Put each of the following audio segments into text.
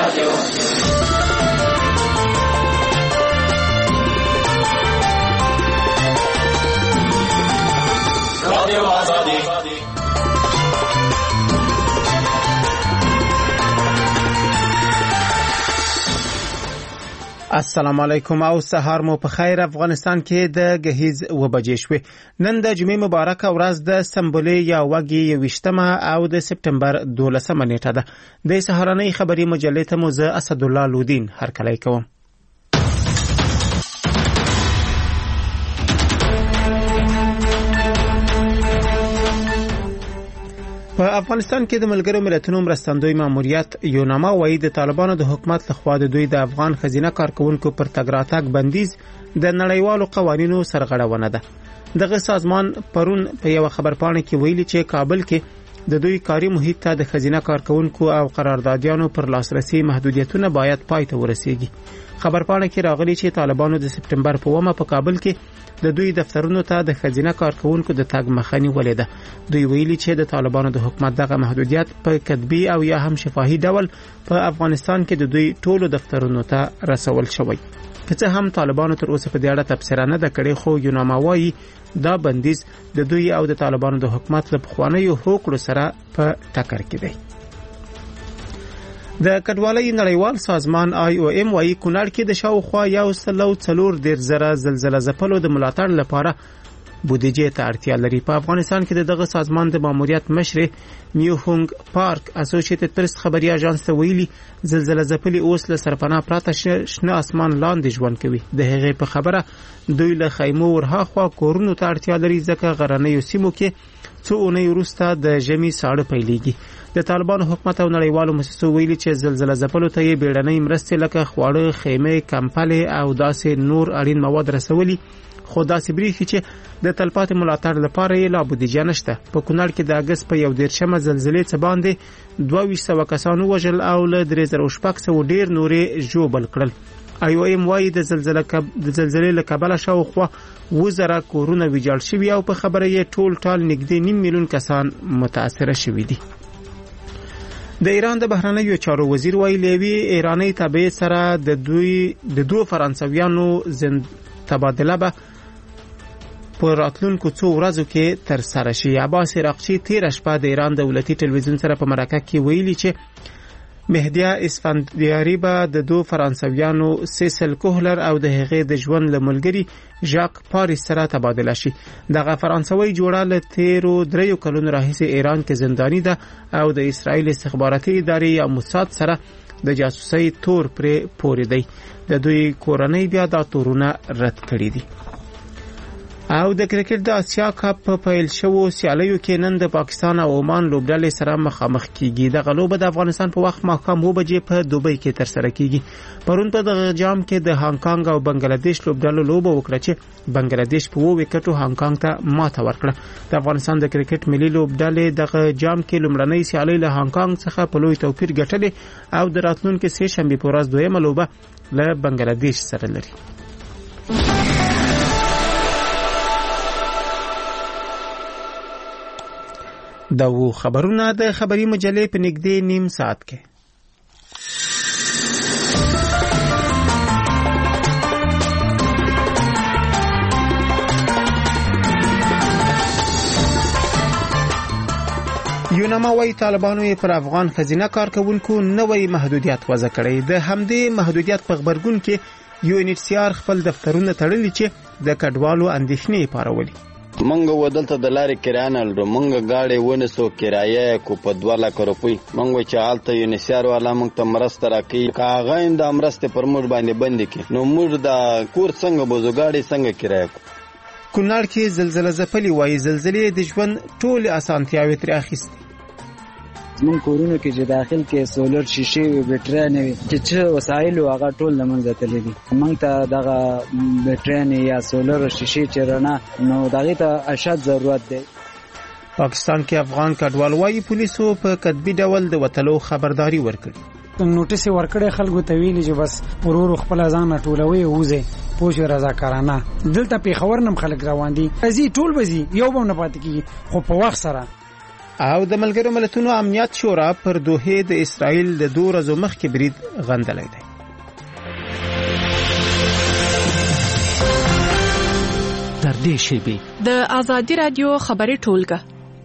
السلام علیکم او سهار مو په خیر. افغانستان کې د گهیز و بجې شوې. نن د جمعې مبارکه ورځ د سمبولې یا وګي 28 او د سپټمبر 12 نیټه ده. د سهارنۍ خبري مجلې ته مو زه اسد الله لودین هرکلی کوم. په افغانستان کې د ملګرو ملتونو مرستندوی ماموریت یوناما وایي د طالبانو د حکومت لخوا د دوی د افغان خزینه کارکونکو پر تګ راتګ بندیز د نړیوالو قوانینو سرغړونه ده. دغه سازمان پرون په یو خبرپاڼه کې ویلي چې کابل کې د دوی کاري محیط ته د خزینه کارکونکو او قراردادیانو پر لاسرسي محدودیتونه باید پای ته ورسیږي. خبرپاڼه کې راغلي چې طالبانو د سپټمبر په 1 په کابل کې د دوی دفترونو ته د خزینه کارکونکو د تګ مخه نیولې ده. دوی ویلي چې د طالبانو د حکومت دغه محدودیت په کتبي او یا هم شفاهي ډول په افغانستان کې د دوی ټولو دفترونو ته رسول شوی. که څه هم طالبانو تر اوسه په دې اړه تبصره نه ده کړې، خو یوناما وایي دا بندیز د دوی او د طالبانو د حکومت له پخوانیو هوکړو سره په ټکر کې دی. د کډوالۍ نړیوال سازمان IOM وايي کونړ کې د شاوخوا 1.4 زلزلہ ځپلو د ملاتړ لپاره بودیجې ته اړتیا لري. په افغانستان کې دغه سازمان د ماموریت مشر میوهونګ پارک اسوسییټډ پریس خبري اژانس ته ویلي زلزلہ ځپلي اوس له سرپناه پراته شنه اسمان لاندې ژوند کوي. د هغې په خبره دوی له خیمو ورهاخوا کورونو ته اړتیا لري ځکه غرنیو سیمو کې څو اونۍ وروسته د ژمي ساړه پیلېږي. د طالبانو حکومت او نړیوالو مؤسسو ویلي چې زلزلہ ځپلو ته یې بیړنۍ مرستې لکه خواړه، خیمې، کمپلې او داسې نور اړین مواد رسولي، خو داسې بریښي چې د تلپاتې ملاتړ لپاره یې لا بودیجه نشته. په کونړ کې د اګست په 1 زلزلې څخه باندې 2200 کسان وژل او له 3600 ډیر نورې ژوبل کړل. IOM وايي د زلزلې له کبله شاوخوا 1000 کورونه ویجاړ شوي او په خبره یې ټال نږدې 9 میلیون کسان متاثر شوي دي. د ایران د بهرنیو چارو وزیر ویلي لوی ایرانی تابع سره د دوه فرانسویانو تبادله به په راتلونکو څو ورځو کې تر سره شي. عباس عراقچی تیر شپه د ایران دولتي ټلویزیون سره په مرکه کې ویلي چې مهدیه اسفندیاری به د دوه فرانسویانو سیسل کوهلر او د هغې د ژوند له ملګري ژاک پاریس سره تبادله شي. دغه فرانسوي جوړه له تیرو 3 کلونو راهیسې ایران کې زنداني ده او د اسرائیل استخباراتي ادارې یا موساد سره د جاسوسۍ تور پرې پورې دی. د دوی کورنۍ بیا دا تورونه رد کړي دي. او د کرکټ د آسیا کپ په پیل شوو سیالیو کې نن د پاکستان او عمان لوبډلې سره مخامخ کیږي. د غلوبه د افغانستان په وخت ماښام 2 بجې په دوبۍ کې تر سره کیږي. پرون په دغه جام کې د هانګ کانګ او بنگلاديش لوبډلو لوبه وکړه چې بنگلاديش په 2 وکټو هانګ کانګ ته ماته ورکړه. د افغانستان د کرکټ ملي لوبډلې دغه جام کې لومړنۍ سیالي له هانګ کانګ څخه په لوی توپیر ګټلې او د راتلونکي سه شنبه په ورځ دویمه لوبه له بنگلاديش سره لري. دا و خبرونه د خبري مجلې په نږدې نیم ساعت کې. یوناما وايي طالبانو پر افغان خزینه کارکونکو نوې محدودیت وضع کړې. د همدې محدودیت په خبرګون کې UNHCR خپل دفترونه تړلي چې د کډوالو اندېښنې پارولي. منګه ودلته د لارې کرایه لرو، منګه گاډي ونسو کرایه کو په 2 لک روپۍ. منګه چې حالت UNHCR والا منګ ته مرسته راکړي، کاغه د مرسته پر موږ باندې بند کړي، نو موږ د کور څنګه بوزو گاډي څنګه کرایه کو. کونړ کې زلزلہ ځپلي وایي زلزلې د ژوند ټول اسانتیاوي تر اخیستي. من کورونو کې چې داخل کې سولر شیشې او بیټرۍ نه وي چې وسایل هغه ټول لمنځه تللي دي. موږ ته دغه بیټرۍ یا سولر شیشې چې رڼا نو دغه ته اشد ضرورت دی. پاکستان کې افغان کډوال وايي پولیسو په کتبي ډول د وټلو خبرداري ورکړي. نوټیس ورکړې خلکو ته ویلي چې بس ورور خپل ځان ټولوي وځي پوښ رضاکارانه. دلته په خبر نم خلک روان دي ازي ټول بزي یو به نه پات کیږي خو په وخت سره او د ملګرو ملتونو امنیت شورا پر دوحه د اسرائیل د 2 ورځو مخکې برید غندلی دی. در دې شیبې د آزادي رادیو خبري ټولګه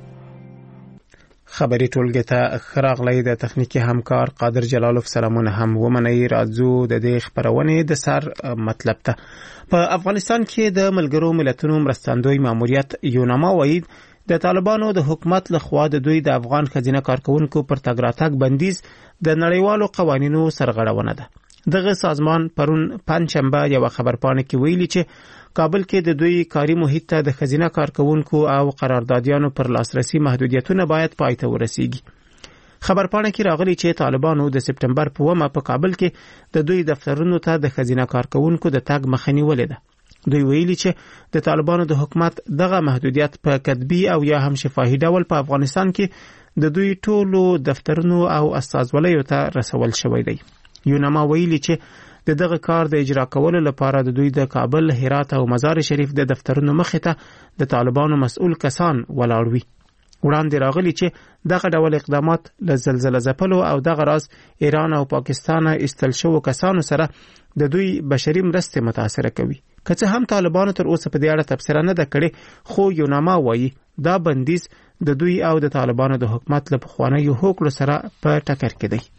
ته خراغلی د تخنیکی همکار قادر جلالوف سلامونه هم ومنئ. راځو د دې خبرونې د سر مطلب ته. په افغانستان کې د ملګرو ملتونو مرستندوی ماموریت یوناما وایي د طالبانو د حکومت لخوا د دوی د افغان خزینه کارکونکو پر تګ راتګ بندیز د نړیوالو قوانینو سرغړونه ده. دغه سازمان پرون پنځشنبه یو خبرپاڼه کې ویلي چې کابل کې د دوی کاري محیط ته د خزینه کارکونکو او قراردادیانو پر لاسرسي محدودیتونه باید پای ته ورسیږي. خبرپاڼه کې راغلي چې طالبانو د سپټمبر په 1 په کابل کې د دوی دفترونو ته د خزینه کارکونکو د تګ مخه نیولې ده. دوی ویلي چې د طالبانو د حکومت دغه محدودیت په کتبي او یا هم شفاهي ډول په افغانستان کې د دوی ټولو دفترونو او استازولیو ته رسول شوی دی. یوناما ویلي چې دغه کار د اجرا کولو لپاره د دوی د کابل، هرات او مزار شریف د دفترونو مخې ته د طالبانو مسؤل کسان ولاړ وي. وړاندې راغلي چې دغه ډول اقدامات له زلزلې ځپلو او دغه راز ایران او پاکستان استل شوو کسانو سره د دوی بشري مرستې متاثر کوي. که څه هم طالبانو تر اوسه په دې اړه تبصره نه ده کړې، خو یوناما وایي دا بندیز د دوی او د طالبانو د حکومت له پخوانیو هوکړو سره په ټکر کې دی.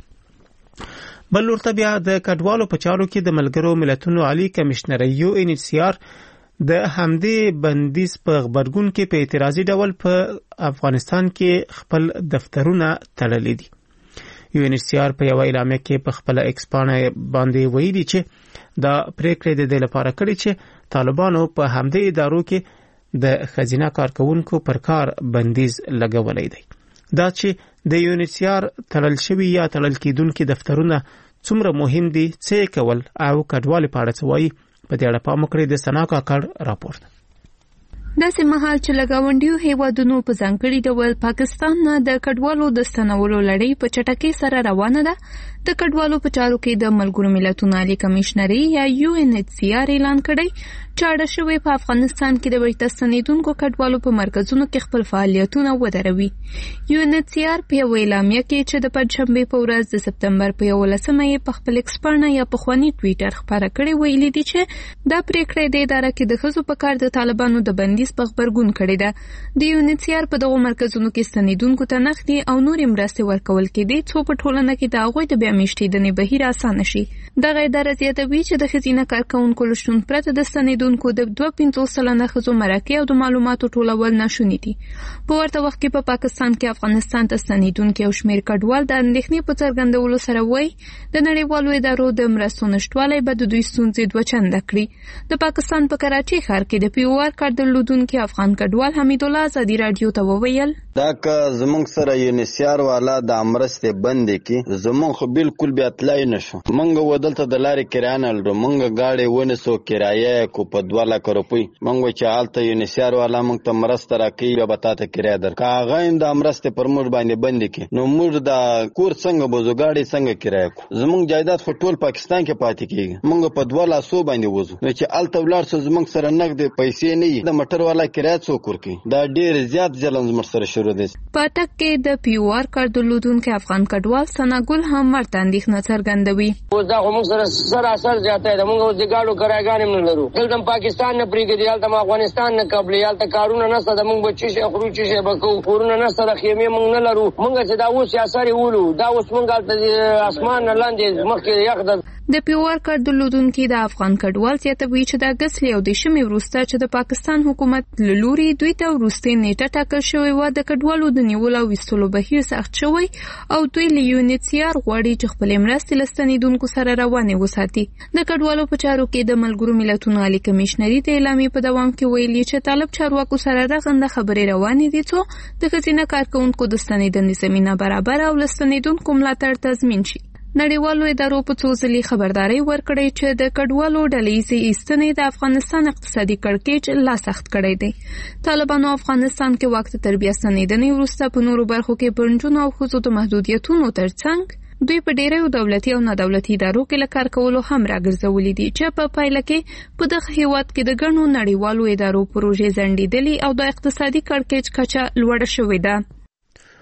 بل ورته بیا د کډوالو په چارو کې د ملګرو ملتونو عالی کمشنر UNHCR د همدې بندیز په خبرګون کې په اعتراضي ډول په افغانستان کې خپل دفترونه تړلي دي. UNHCR په یو اعلامیه کې په خپل ایکس پاڼه باندې ویلي چې دا پریکړه د دې لپاره کړې چې طالبانو په همدې ادارو کې د خزینه کارکونکو پر کار بندیز لګولای دی. دا چې د UNHCR تړل شوی یا تړل کېدونکي دفترونه څومره مهم دي، څه کول او کډوال په اړه څه وایي، په دې اړه پام وکړئ. د سنا کاکړ راپورټ. داسې مهال چې له ګاونډیو هیوادونو په ځانګړي ډول پاکستان نه د کډوالو د ستنولو لړۍ په چټکۍ سره روانه ده، د کډوالو په چارو کې د ملګرو ملتونو عالی کمشنري یا UNHCR اعلان کړی چې اړه شوی په افغانستان کې د بیرته ستنېدونکو کډوالو په مرکزونو کې خپل فعالیتونه ودروي. UNHCR په یو اعلامیه کې چې د پنځشنبې په ورځ د سپتمبر په 11مه یې په خپل ایکس پاڼه یا په خواني ټویټر خبره کړې ویلي دي چې دا پریکړه د اداره کې د ښځو په کار د طالبانو د بندیز په خبرګون کړې ده. د UNHCR په دغو مرکزونو کې ستنېدونکو ته نغدي او نورې مرستې ورکول کېدې څو په ټولنه کې د هغوی د بیا میشتېدنې بهیر اسانه شي. دغه اداره زیاتوي چې د ښځینه کارکوونکو له شتون پرته د ستنېدونکو د 52 سلنه ښځو مرکې او د معلوماتو ټولول ناشوني دي. په ورته وخت کې په پاکستان کې افغانستان ته ستنېدونکي او شمېر کډوال د اندېښنې په څرګندولو سره وایي د نړیوالو ادارو د مرستو نشتوالی به د دوی ستونزې دوه چنده کړي. د پاکستان په کراچۍ ښار کې د POR کارت درلودونکي افغان کډوال حمیدالله ازادي راډیو ته وویل دا که زمونږ سره UNHCR والا د مرستې بندې کې زمونږ خو بالکل بیا تلای نشو. مونږ ودلته د لارې کرایه نه لرو، مونږ گاډي ونیسو کرایه کو په 2 لک روپۍ. مونږ چې حالت UNHCR والا مونږ ته مرسته راکړي یا به تاسو کرایه در کا غاین د مرستې پر موږ باندې بندې کې نو موږ د کور څنګه بوزو گاډي څنګه کرایه کو. زمونږ جایداد خو ټول پاکستان کې پاتې کیږي، مونږ په 2 لاسو باندې وځو نو چې الته ولر څو زمونږ سره نقد پیسې نه وي د موټر والا کرایه څو کور کوي. دا ډیر زیات ځلن زموږ سره شروع دي. په ټک کې د POR کارت درلودونکي افغان کډوال سناګل هم ورته اندېښنه څرګندوي. اوس دا موږ سره سراسر زیاته ده، موږ د ګاډو کرایګانې نه لرو، دلته پاکستان نه پریږدي، دلته افغانستان نه قبل یالته کارونه نه سره موږ بچی شي خروج شي بکو کورونه نه سره خیمه موږ نه لرو. موږ چې دا اوس یاساري ولو دا اوس موږ د اسمان لاندې مخکې یخ د POR کارت درلودونکي د افغان کډوال زیاتوي چې د اګست له 10 وروسته چې د پاکستان حکومت له لوري دوی ته وروستۍ نیټه ټاکل شوې و د کډوالو د نیولو او ویستلو بهیر سخت شوی او دوی له UNHCR غواړي چې خپل مرستې له ستنېدونکو سره روانې وساتي. د کډوالو په چارو کې د ملګرو ملتونو عالی کمشنري د اعلامیې په دوام کې ویلي چې طالب چارواکو سره رغنده خبرې روانې دي څو د ښځینه کارکوونکو د ستنېدنې زمینه برابر او له ستنېدونکو ملاتړ تضمین شي. نړیوالو ادارو په څو ځلې خبرداري ورکړې چې د کډوالو ډلهیزې ایستنې د افغانستان اقتصادي کړکېچ لا سخت کړی دی. طالبانو افغانستان کې واک ته تر بیا ستنېدنې وروسته په نورو برخو کې پر نجونو او ښځو د محدودیتونو ترڅنګ دوی په ډیرو دولتي او نه دولتي ادارو کې له کار کولو هم راګرځولې دي چې په پایله کې په دغه هیواد کې د ګڼو نړیوالو ادارو پروژې ځنډېدلې او د اقتصادي کړکېچ کچه لوړه شوې ده.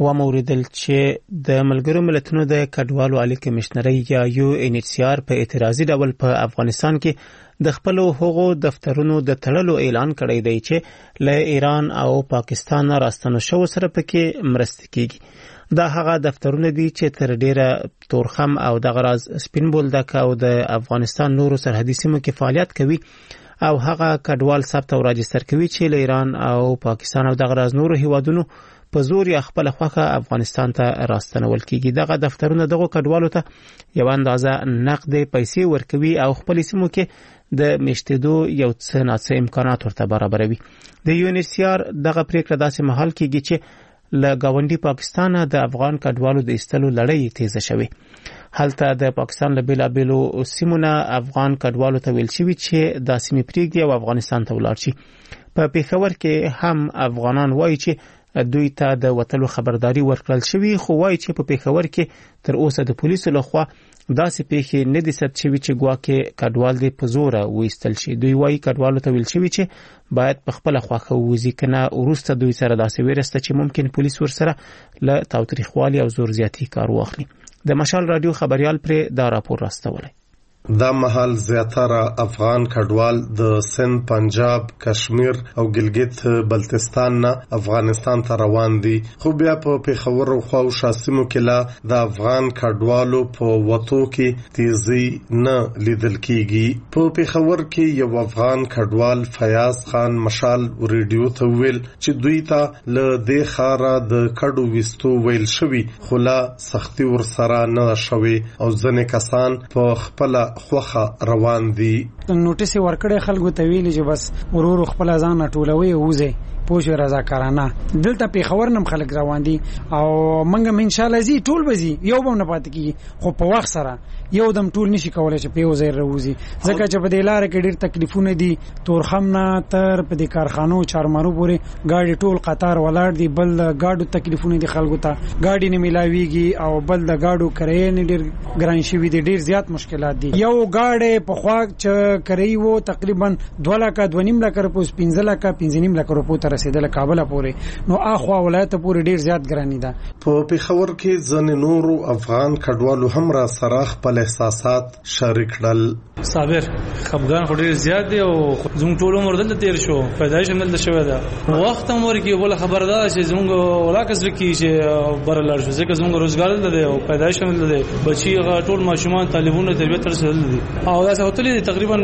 وموریدل چې د ملګرو ملتونو د کډوالو عالی کمشنري یا UNHCR په اعتراضي ډول په افغانستان کې د خپل هغو دفترونو د تړلو اعلان کړی دی چې له ایران او پاکستان راستنو شو سره پکې مرسته کیږي دا هغه دفترونه دي چې تر ډیره تورخم او د غراز سپین بولدک او د افغانستان نورو سرحدي سیمو کې فعالیت کوي او هغه کډوال ثبت او راجستر کوي چې له ایران او پاکستان او د غراز نورو هیوادونو په زور یا خپل خوخه افغانستان ته راستنول کیږي دغه دفترونه دغه کډوالو ته یو اندازه نقد پیسې ورکوي او خپل سیمو کې د میشتېدو یو څه ناڅه امکانات ورته برابروي د UNHCR دغه پریکړه داسې مهال کیږي چې له گاونډي پاکستان د افغان کډوالو د ایستلو لړۍ تیزه شوه هلته د پاکستان له بیلابیلو سیمونه افغان کډوالو ته ویل شوی چې د سیمې پریږدي او افغانستان ته ولاړ شي په پیښور کې هم افغانان وایي چې دوی ته د وټلو خبرداري ورکړل شوی خو وایي چې په پیښور کې تر اوسه د پولیسو لخوا داسې پیښې نه دي ثبت شوي چې ګواکې کډوال دې په زوره وایستل شي دوی وایي کډوالو ته ویل شوی چې باید په خپل خواخه ووځي کنه وروسته دوی سره داسې ویرسته چې ممکن پولیس ورسره له تاوتریخوالي او زور زیاتی کار واخلي د مشال رادیو خبريال پر دا راپور راستولی دا محل زیاتره افغان کډوال د سند پنجاب کشمیر او ګلګت بلتستان نه افغانستان ته روان دي خو بیا په پیښور او خو شاسمو کې لا د افغان کډوالو په وټو کې تیزی نه لیدل کیږي په پیښور کې یو افغان کډوال فیاض خان مشال ریډیو ته ویل چې دوی ته له دې خاره د کډو وستو ویل شوی خو لا سختي ور سره نه شوي او ځنې کسان په خپل خوخه روان دي نوټیس ورکړې خلکو ته ویلي چې بس ورور خپل ځان ټولوي وځي پوښ رضاکارانه دلته پیښور نم خلک روان دي او منګم ان شاء الله زی ټول بزي یو به نه پات کی خو په وخت سره یو دم ټول نشي کولای چې په وزیر روزي ځکه چې په دې لار کې ډېر تکلیفونه دي تورخم نه تر په دې کارخانو چارمارو پورې گاډي ټول قطار ولاړ دي بل گاډو تکلیفونه دي خلکو ته گاډي نه ملاويږي او بل د گاډو کرایې نه ډېر ګران شي دي ډېر زیات مشکلات دي یو گاډي په خوا چې کرایي وو تقریبا 2 لک 2.5 لک روپیه 15 لک 15 لک روپیه رسیدل کابل پورې نو اخوا ولایت پورې ډیر زیات ګرانی ده په پیښور کې ځنې نورو افغان کډوالو هم را سره خپل احساسات شریک کړل صابر خفګان خو ډیر زیات دی او زموږ ټول عمر دلته تیر شو پیدایش هم دلته شوی ده وخت هم ورکی بل خبردار چې زموږ ولاکس وکي چې برلار شو ځکه زموږ روزګار دلته دی او پیدایش هم دلته دی بچي ټول ماشومان طالبونه تربیت ترسل دي او دا څه هوتلې تقریبا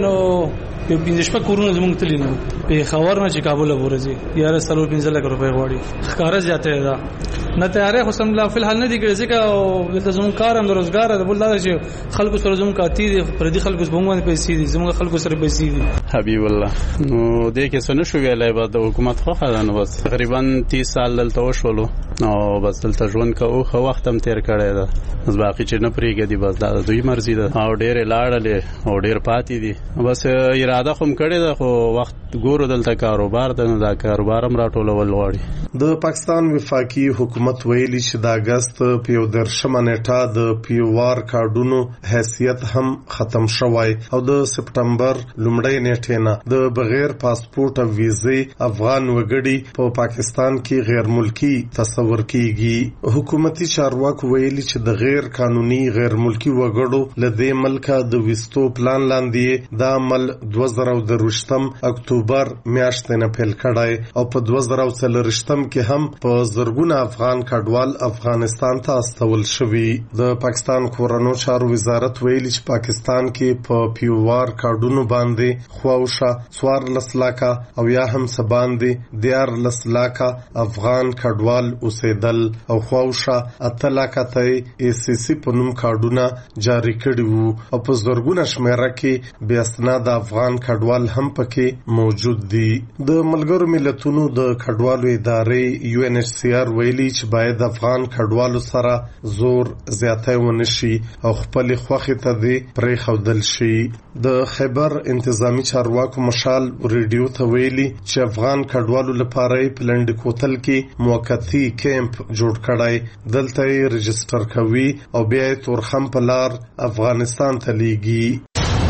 په 15 کورونه زموږ تللی نو په خبر نه چې کابل ورځي یا رسول 15 لک روپے غواړي ښکارا زیاته ده نه تیارې خو سم لا فل حال نه دی ګرځي کا د زموږ کار هم د روزګار د بل چې خلکو سره زموږ کاتی دي پر دې خلکو زموږ باندې پیسې دي زموږ خلکو سره پیسې دي حبیب الله نو دې کې څه نشو ویلای بعد د حکومت خو خدانه بس تقریبا 30 سال دلته وشولو نو بس دلته ژوند کوو خو وخت هم تیر کړی ده بس باقي چې نه پریږدي بس دا دوی مرزي ده او ډېر لاړلې او ډېر پاتې دي بس اراده کوم کړی ده خو وخت ګورو دلته کاروبار ده دا کاروبار هم راټولول غواړي د پاکستان وفاقي حکومت ویلي چې د اگست په 13 نیټه د پیوار کارډونو حیثیت هم ختم شوی او د سپټمبر لومړۍ نیټه نه د بغیر پاسپورت او ویزې افغان وګړي په پاکستان کې غیر ملکی تصور کیږي حکومتي چارواکو ویلي چې د غیر قانوني غیر ملکی وګړو لدې ملک د وستو پلان لاندې د عمل 2023 اکتوبر میاشتې نه پیل کړای او په 2023 کې هم په زرګونه افغان کډوال افغانستان ته استول شوی د پاکستان کورونو چارو وزارت ویلي چې پاکستان کې په پیوار کارډونو باندې خواوشه 14 لک او یا هم سباندې 14 لک افغان کډوال اوسېدل او خواوشه 8 لک ته ACC په نوم کارډونه جاری کړي وو او په زرګونه شمیره کې بیا اسناد افغان کډوال هم پکې موجود دي د ملګرو ملتونو د کډوالو ادارې UNHCR ویلي چې باید افغان کډوالو سره زور زیاتی ونشي او خپل خوخه ته دی پرې خودل شي د خیبر انتظامی چارواکو مشال ریډیو ته ویلي چې افغان کډوالو لپاره پلند کوتل کې موقتی کیمپ جوړ کړای دلته یې رجستر کوي او بیا تورخم په لار افغانستان ته لیږي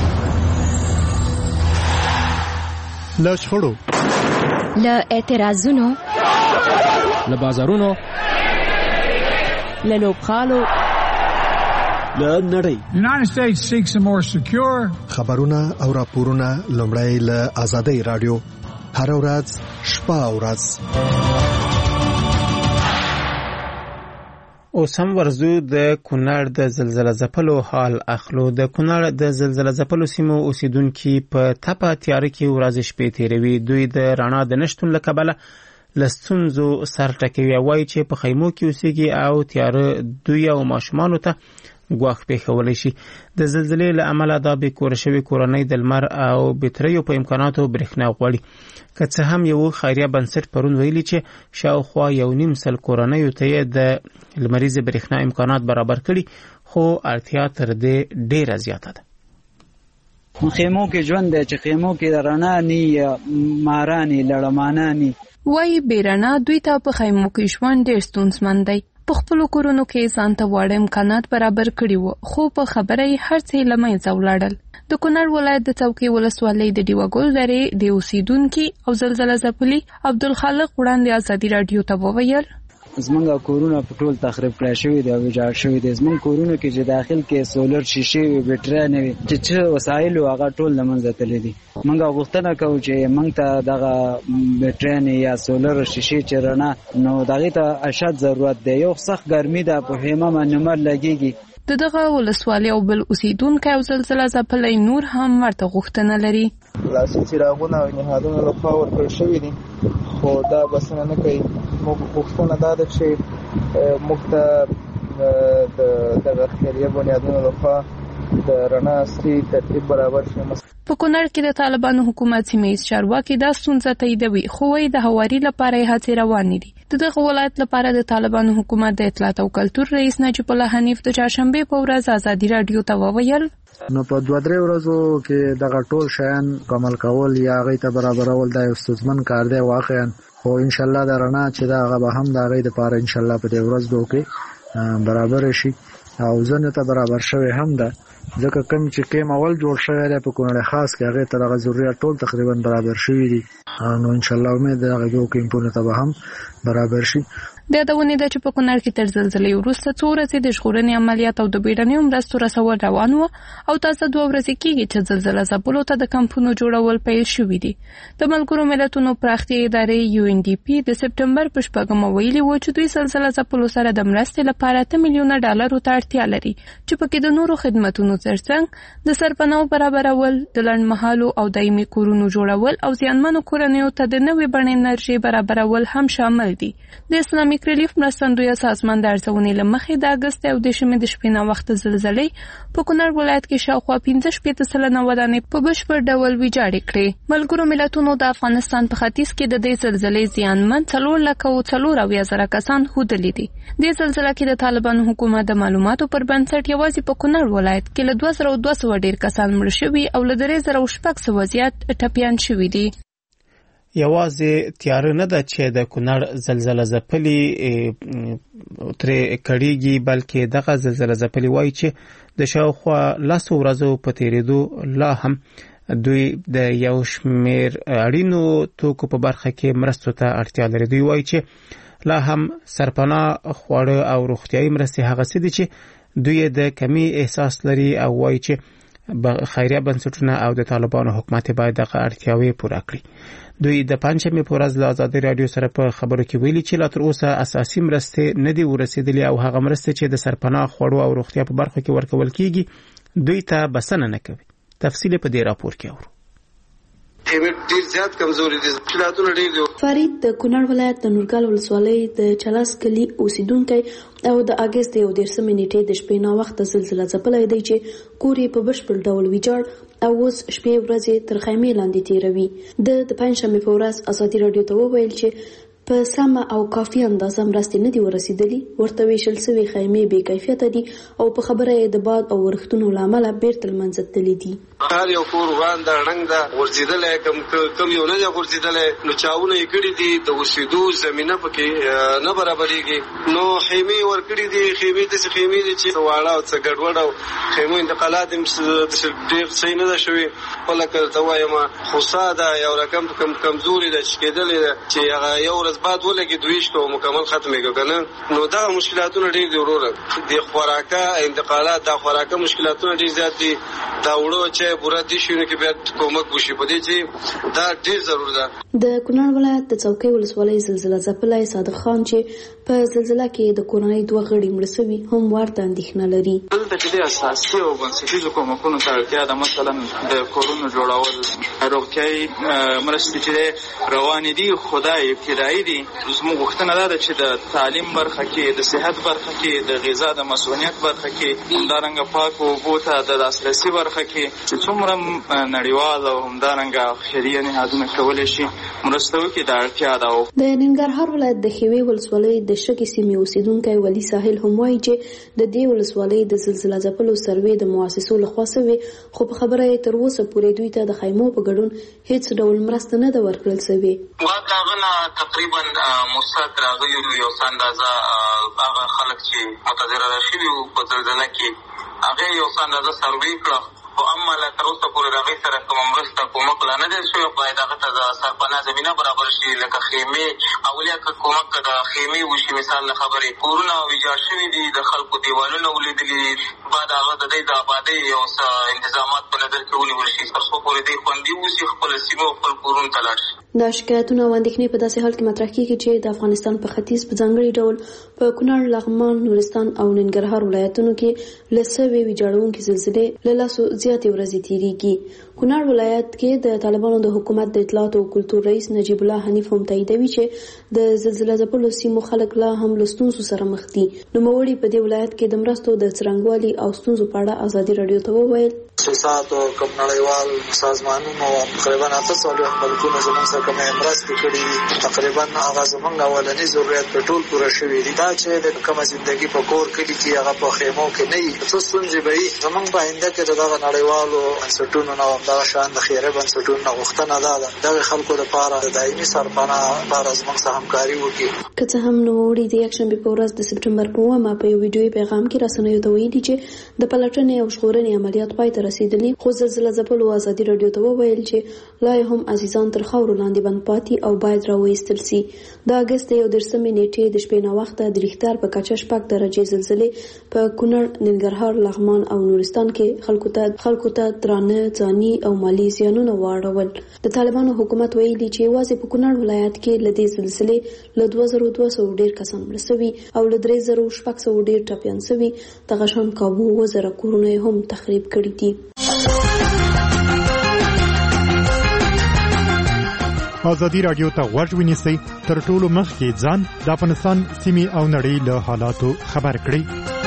له شخړو له اعتراضونو له بازارونو له لوبغالو له نړۍ. United States seeks a more secure. خبرونه او راپورونه لومړی له آزادۍ رادیو هر ورځ شپه او ورځ. اوس هم ورزو د کونړ د زلزلہ ځپلو حال اخلو. د کونړ د زلزلہ ځپلو سیمو اوسیدونکي په تپه تیاره کې ورځ شپې تیروي. دوی د رڼا د نشتون له کبله له ستونزو سر ټکوي. وایي چې په خیمو کې اوسېږي او تیاره دوی او ماشومانو ته ګواښ پېښولی شي. د زلزلې له امله دا بې کوره شوې کورنۍ د لمر او بټریو په امکاناتو برېښنا غواړي. که څه هم یو خیریه بنسټ پرون ویلي چې شاوخوا 1.5 کورنیو ته یې د لمریزې برېښنا امکانات برابر کړي، خو اړتیا تر دې ډېره زیاته ده. خیمو کې ژوند دی چې خیمو کې رڼا نی مارانی لړمانه نی. وایي بې رڼا دوی ته په خیمو کې ژوند ډېر ستونزمن دی. په خپلو کورونو کې ځان ته واړه امکانات برابر کړي وو، خو په خبره یې هر څه له منځه ولاړل. د کونړ ولایت د څوکۍ ولسوالۍ د ډیوه ګل درې د اوسیدونکي او زلزله ځپلي عبدالخالق وړاندې ازادي راډیو ته وویل زمونږ کورونه په ټول تخریب کړای شوي دي او ویجاړ شوي دي. زمونږ کورونه کې چې داخل کې سولر شیشې وي، بټرۍ نه وي، چې وسایل هغه ټول له منځه تللي دي. موږ غوښتنه کوو چې موږ ته دغه بټرۍ یا سولر شیشې چې رڼا نو دغې ته اشد ضرورت دی. یو سخت ګرمي ده، په خیمه باندې لمر لګېږي. دغه ولسوالۍ او بل اوسیدونکي او زلزله ځپلی نور هم ورته غوښتنه لري. لاسي څراغونه او نهادونه لخوا ورکړل شوي دي، خو دا بسنه نه کوي. موږ غوښتنه دا ده چې موږ ته دغه خیریه بنیادونو لخوا د رڼا اصلي ترتیب برابر شي. په کونړ کې د طالبانو حکومت سیمه‌ییز چارواکي دا ستونزه تاییدوي، خو وايي د هواري لپاره یې هڅې روانې دي. دغه ولایت لپاره د طالبانو حکومت د اطلاعات او کلتور رئیس نجیب الله حنیف د چهارشنبې په ورځ ازادي راډیو ته وویل نو په 2-3 ورځو کې دغه ټول شیان عمل کول یا هغه ته برابرول دا یو ستونزمن کار دی واقعا، خو ان شاء الله دا رڼا چې دا هغه به هم د هغې لپاره ان شاء الله په دې ورځ کې برابر شي او ځنه ته برابر شوی هم ده. ځکه کوم چې کېم اول جوړ شوی دی په کونړ خاص کې هغه تر هغه ضرورت ټول تقریبا برابر شوی دي. نو ان شاء الله امید ده هغه کېمپونه ته به هم برابر شي. د یادونې ده چې په کونړ کې تر زلزلې وروسته 2 ورځې د ژغورنې عملیات او د بیړنیو مرستو رسول روان و او تازه 2 ورځې کېږي چې زلزله ځپلو ته د کمپونو جوړول پیل شوي دي. د ملګرو ملتونو پراختیا ادارې UNDP د سپټمبر په 8 ویلي و چې دوی زلزله ځپلو سره د مرستې لپاره $8 میلیونه ته اړتیا لري، چې پکې د نورو خدماتونو ترڅنګ د سرپناه برابرول، د لنډمهالو او دایمي کورونو جوړول او زیانمنو کورنیو ته د نوې بڼې انرژي برابرول هم شامل دي. د اسلامي ریلیف مرستندویه سازمان د ارزونې له مخې د اګست او د شپې د شپې نه وخت زلزلې په کونړ ولایت کې شاوخوا 15% ودانۍ په بشپړ ډول ویجاړې کړې. ملګرو ملتونو د افغانستان په ختیځ کې د دې زلزلې زیانمن 4,04,000 کسان ښودلي دي. د زلزلې کې د طالبانو حکومت د معلوماتو پر بنسټ یوازې په کونړ ولایت کې له 2200 ډیر کسان مړ شوي او له 3600 زیات ټپیان شوي دي. یوازې تیاره نه ده چې د کونړ زلزله ځپلي ترې کړيږي، بلکې دغه زلزله ځپلي وایي چې د شاوخوا 10 ورځو په تیریدو لا هم دوی د یو شمیر اړینو توکو په برخه کې مرستو ته اړتیا لري. دوی وایي چې لا هم سرپناه، خواړه او روغتیايي مرستې هغه څه دي چې دوی د کمی احساس لري او وایي چې خیریه بنسټونه او د طالبانو حکومت باید دغه اړتیاوې پوره کړي. دوی د پنځمې په ورځ له ازادي راډیو سره په خبرو کې ویلي چې لا تر اوسه اساسي مرستې نه دي ورسېدلې او هغه مرستې چې د سرپناه، خوړو او روغتیا په برخه کې ورکول کیږي دوی ته بسنه نه کوي. تفصیل په دې راپور کې اورو. ډیر زیات کمزوري دي، مشکلاتونه ډیر دي. فرید د کونړ ولایت د نورګل ولسوالۍ د چلاس کلی اوسیدونکی او د اګست 13 نیټې د شپې نا وخت زلزله ځپلی دی چې کور یې په بشپړ ډول ویجاړ او اوس شپې ورځې تر خیمې لاندې تیروي. د پنځشنبې په ورځ ازادي راډیو ته وویل چې په سمه او کافي اندازه مرستې نه دي ورسېدلي، ورته ویشل سوي خیمې بې کیفیته دي او په خبره یې د باد او ورښتونو له امله بیرته له منځه تللي دي. هر یو کور وړاندې رنګ دا ورزیدلې کم یو نه ورزیدلې نو چاونه یې کړی دي د اوسېدو زمينه پکې نه برابرېږي نو خیمه ور کړی دي خیمه د خیمه چې واړه او څه ګډوډ او خیمه انتقالات ډېر صحیح نه شوي ولکه ته وایم خصاده یو رقم کمزوري ده چې کېدلې چې هغه یو ورځ بعد ولګي دویش کو مکمل ختمې کنه نو دا مشکلاتونه ډېر دي وروره د خوراکه انتقالات د خوراکه مشکلاتونه ډېر زیات دي دا وړو چې بوره دي شونه کې بیا کومک وشي په دې چې دا ډېر ضروري ده د کونړ ولایت د څوکۍ ولسوالۍ زلزلہ ځپلی صادق خان چې په زلزلہ کې د کورنۍ 2 غړي مړ شوي هم ورته اندېښنه لري. دلته چې د اساسي او بنسټیزو کومکونو ته اړتیا ده مثلا د کورونو جوړول روغتیايي مرستې چې روانې دي خدای ابتدایي دي زموږ غوښتنه ده چې د تعلیم برخه کې د صحت برخه کې د غذا د مسؤلیت برخه کې همدارنګه پاکو اوبو ته د لاسرسي برخه کې چې څومره نړیوال او همدارنګه خیریه نهادونه کولی شي مرسته وکړي د اړتیا ده. د ننګرهار ولایت د ښوی ولسوالۍ د شګې سیمې اوسیدونکی ولی ساحل هم وایي چې د دې ولسوالۍ د زلزلہ ځپلو سروې د مؤسسو لخوا شوې خو په خبره یې تر اوسه پورې دوی ته د خیمو په ګډون هیڅ ډول مرسته نه ده ورکړل شوې. واقعا تقریبا مستند راغلي یو اندازه هغه خلک چې متضرر شوي په زلزلہ کې هغه یو اندازه سروې کړه خو اما لا تر اوسه پورې هغې سره کومه مرسته کومک لا نه دی شوی. باید هغه ته د سرپناه زمینه برابر شي لکه خیمې اولیا که کومک که د خیمې وشي مثال له خبرې کورونه ویجاړ شوي دي د خلکو دیوالونه ولیدلي بعد هغه د دوی د آبادۍ یو څه انتظامات په نظر کې ونیول شي تر څو پورې دوی خوندي اوسي خپله سیمه او خپل کورونو ته لاړ شي. دا شکایتونه او اندېښنې په داسې حال کې مطرح کېږي چې د افغانستان په ختیځ په ځانګړي ډول په کونړ لغمان نورستان او ننګرهار ولایتونو کې له سوې ویجاړونکې زلزلې له لاسو زیاتې ورځې تېرېږي. کونړ ولایت کې د طالبانو د حکومت د اطلاعات او کلتور رئیس نجیب الله حنیف هم تاییدوي چې د زلزلہ ځپلو سیمو خلک لا هم له ستونزو سره مخ دي. نوموړي په دې ولایت کې د مرستو د څرنګوالي او ستونزو په اړه ازادي راډیو ته وویل سیاست او کوم نړیوال سازمانونو تقریبا 800 ملکونو زموږ سره کومه مرسته کړې دي تقریبا هغه زموږ اولنی ضرورت په ټول پوره شوی دي. دا چې د کومه ژوندۍ په کور کې چې هغه په خیمو کې نه وي څه ستونزې به وي زموږ په آینده کې دغه نړیوالو بنسټونو نو دا شان د خیره بنسټونو غوښتنه ده د خلکو لپاره د دایمي سرپناه لپاره زموږ سره همکاري وکړي. که څه هم نوموړي د یکشنبې په ورځ د سپټمبر په 9 په یو ویډیوي پیغام کې رسنیو ته ویلي چې د پلټنې او ژغورنې عملیات پای ته رسیدلي خو زلزلہ ځپلو ازادي راډیو ته وویل چې لا هم عزیزان تر خاورو لاندې بند پاتې او باید راوایستل شي. د اگست 11 نیټې د شپې نا وخته د ریختار په کچه 6 درجې زلزلې په کونړ ننګرهار لغمان او نورستان کې خلکو ته درانه ځاني او مالی زیانونه واړول. د طالبانو حکومت ویلي چې یوازې په کونړ ولایت کې له دې زلزلې له 2200 ډیر کسان مړ شوي او له 3600 ډیر ټپیان شوي. دغه شان کابو 1000 کورونه هم تخریب کړي دي. ازادي راډیو ته غوږ ونیسئ تر ټولو مخکې ځان د افغانستان سیمې او نړۍ له حالاتو خبر کړئ.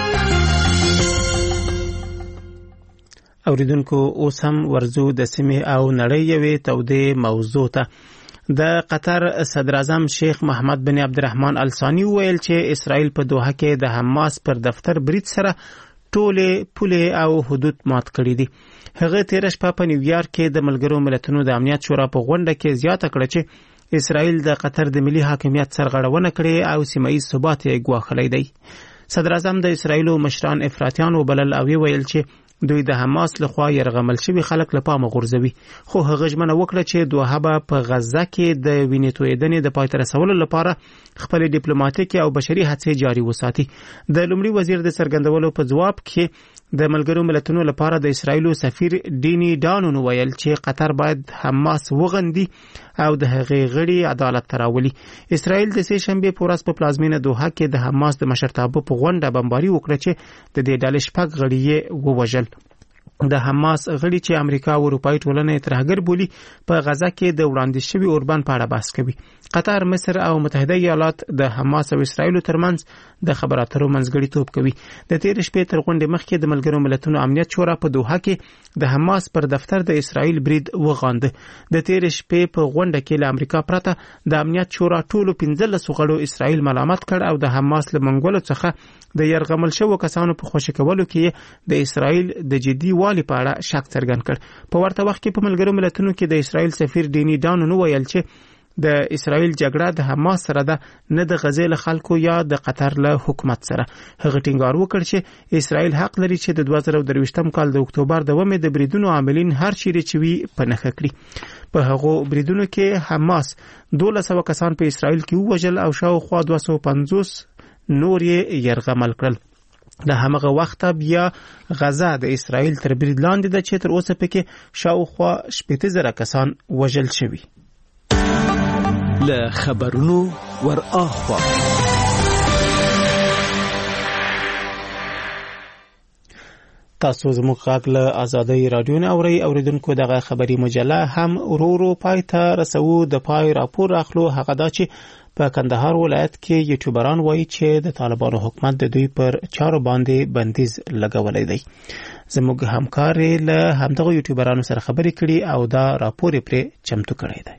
اوریدونکو اوس هم ورزو د سیمې او نړۍ یوې تودې موضوع ته. د قطر صدر اعظم شیخ محمد بن عبدالرحمن الثانی ویل چې اسرائیل په دوحه کې د حماس پر دفتر برید سره ټولې پولې او حدود مات کړي دي. هغه تیر شپه په نیویارک کې د ملګرو ملتونو د امنیت شورا په غونډه کې زیاته کړه چې اسرائیل د قطر د ملي حاکمیت سرغړونه کړې او سیمه ییز ثبات یې ګواښلی دی. صدر اعظم د اسرائیلو مشران افراطیان وبلل او ویل چې دوی د حماس لخوا يرغمل شوي خلک له پامه غورځوي. خو هغه ژمنه وکړه چې دوحه به په غزه کې د وینې تویېدنې د پای ته رسولو لپاره خپل ډیپلوماټیکي او بشري هڅې جاري وساتي. د لومړي وزیر د څرګندولو په ځواب کې د ملګرو ملتونو لپاره د اسرائیلو سفیر دینی ډانون ویل چې قطر باید حماس وغندي او د هغې غړي عدالت ته راولي. اسرائیل د سې شنبې په ورځ په پلازمینه دوحه کې د حماس د مشرتابه په غونډه بمباري وکړه چې د دې ډلې 6 غړي یې ووژل. د حماس غړي چې امریکا او اروپایي ټولنه ترهګر بولي په غزه کې د وړاندې شوي اوربان په اړه بحث کوي. قطر، مصر او متحده ایالات د حماس او اسرایل ترمنځ د خبرو اترو منځګړیتوب کوي. د تیر شپې تر غونډې مخکې د ملګرو ملتونو امنیت شورا په دوحه کې د حماس پر دفتر د اسرایل برید وغانده. د تیر شپې په غونډه کې له امریکا پرته د امنیت شورا ټولو 15 غړو اسرایل ملامت کړ او د حماس له منګولو څخه د يرغمل شوو کسانو په خوشی کولو کې د اسرایل د جدي والي په اړه شک څرګند کړ. په ورته وخت کې په ملګرو ملتونو کې د اسرایل سفیر ډینی ډانون ویل چې د اسرایل جګړه د حماس سره ده، نه د غزې له خلکو یا د قطر له حکومت سره. هغه ټینګار وکړ چې اسرایل حق لري چې د 2023م کال د اکتوبر د 1 د بریدونو عاملین هر چیرې چې وي په نښه کړي. په هغو بریدونو کې حماس 1200 کسان په اسرایل کې ووژل او شاوخوا 250 نور یې يرغمل کړل. د همغه وخت بیا غزه د اسرایل تر برید لاندې ده چې تر اوسه پکې شاوخوا 80,000 کسان وژل شوي. له خبرونو ور اخوا تاسو زموږ غږ له آزادۍ رادیو نه اورئ. اوریدونکو دغه خبری مجله هم ورو پای ته رسو. د پای راپور اخلو هغه دا چې په کندهار ولایت کې یوټیوبران وایي چې د طالبانو حکومت د دوی پر چارو باندې بندیز لګولې دی. زموږ همکار له همدغه یوټیوبرانو سره خبرې کړي او دا راپور پرې چمتو کړی دی.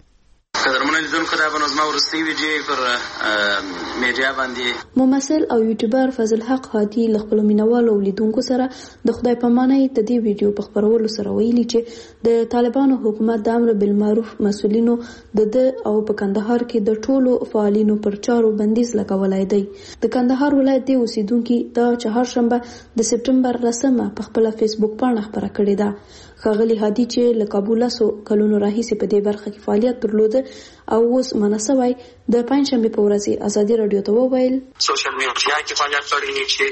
ممثل او یوټیوبر فضل حق هادي له خپل مینوالو ولیدونکو سره د خدای پامانۍ د دې ویډیو په خبرولو سره ویلي چې د طالبانو حکومت د امر بالمعروف مسؤلینو د او په کندهار کې د ټولو فعالینو پر چارو بندیز لګولای دی. د کندهار ولایت د اوسیدونکو د چهارشنبه د سپټمبر 10 په خپل فیسبوک باندې خبره کړې ده. ښاغلي هادي چې له کابل سو کلونو راهیسې په دې برخه کې فعالیت درلوده او اوس مناسبای د پنځشنبه په ورځ آزادي رادیو ته وویل سوشل میډیا کې فعالیت کړی چې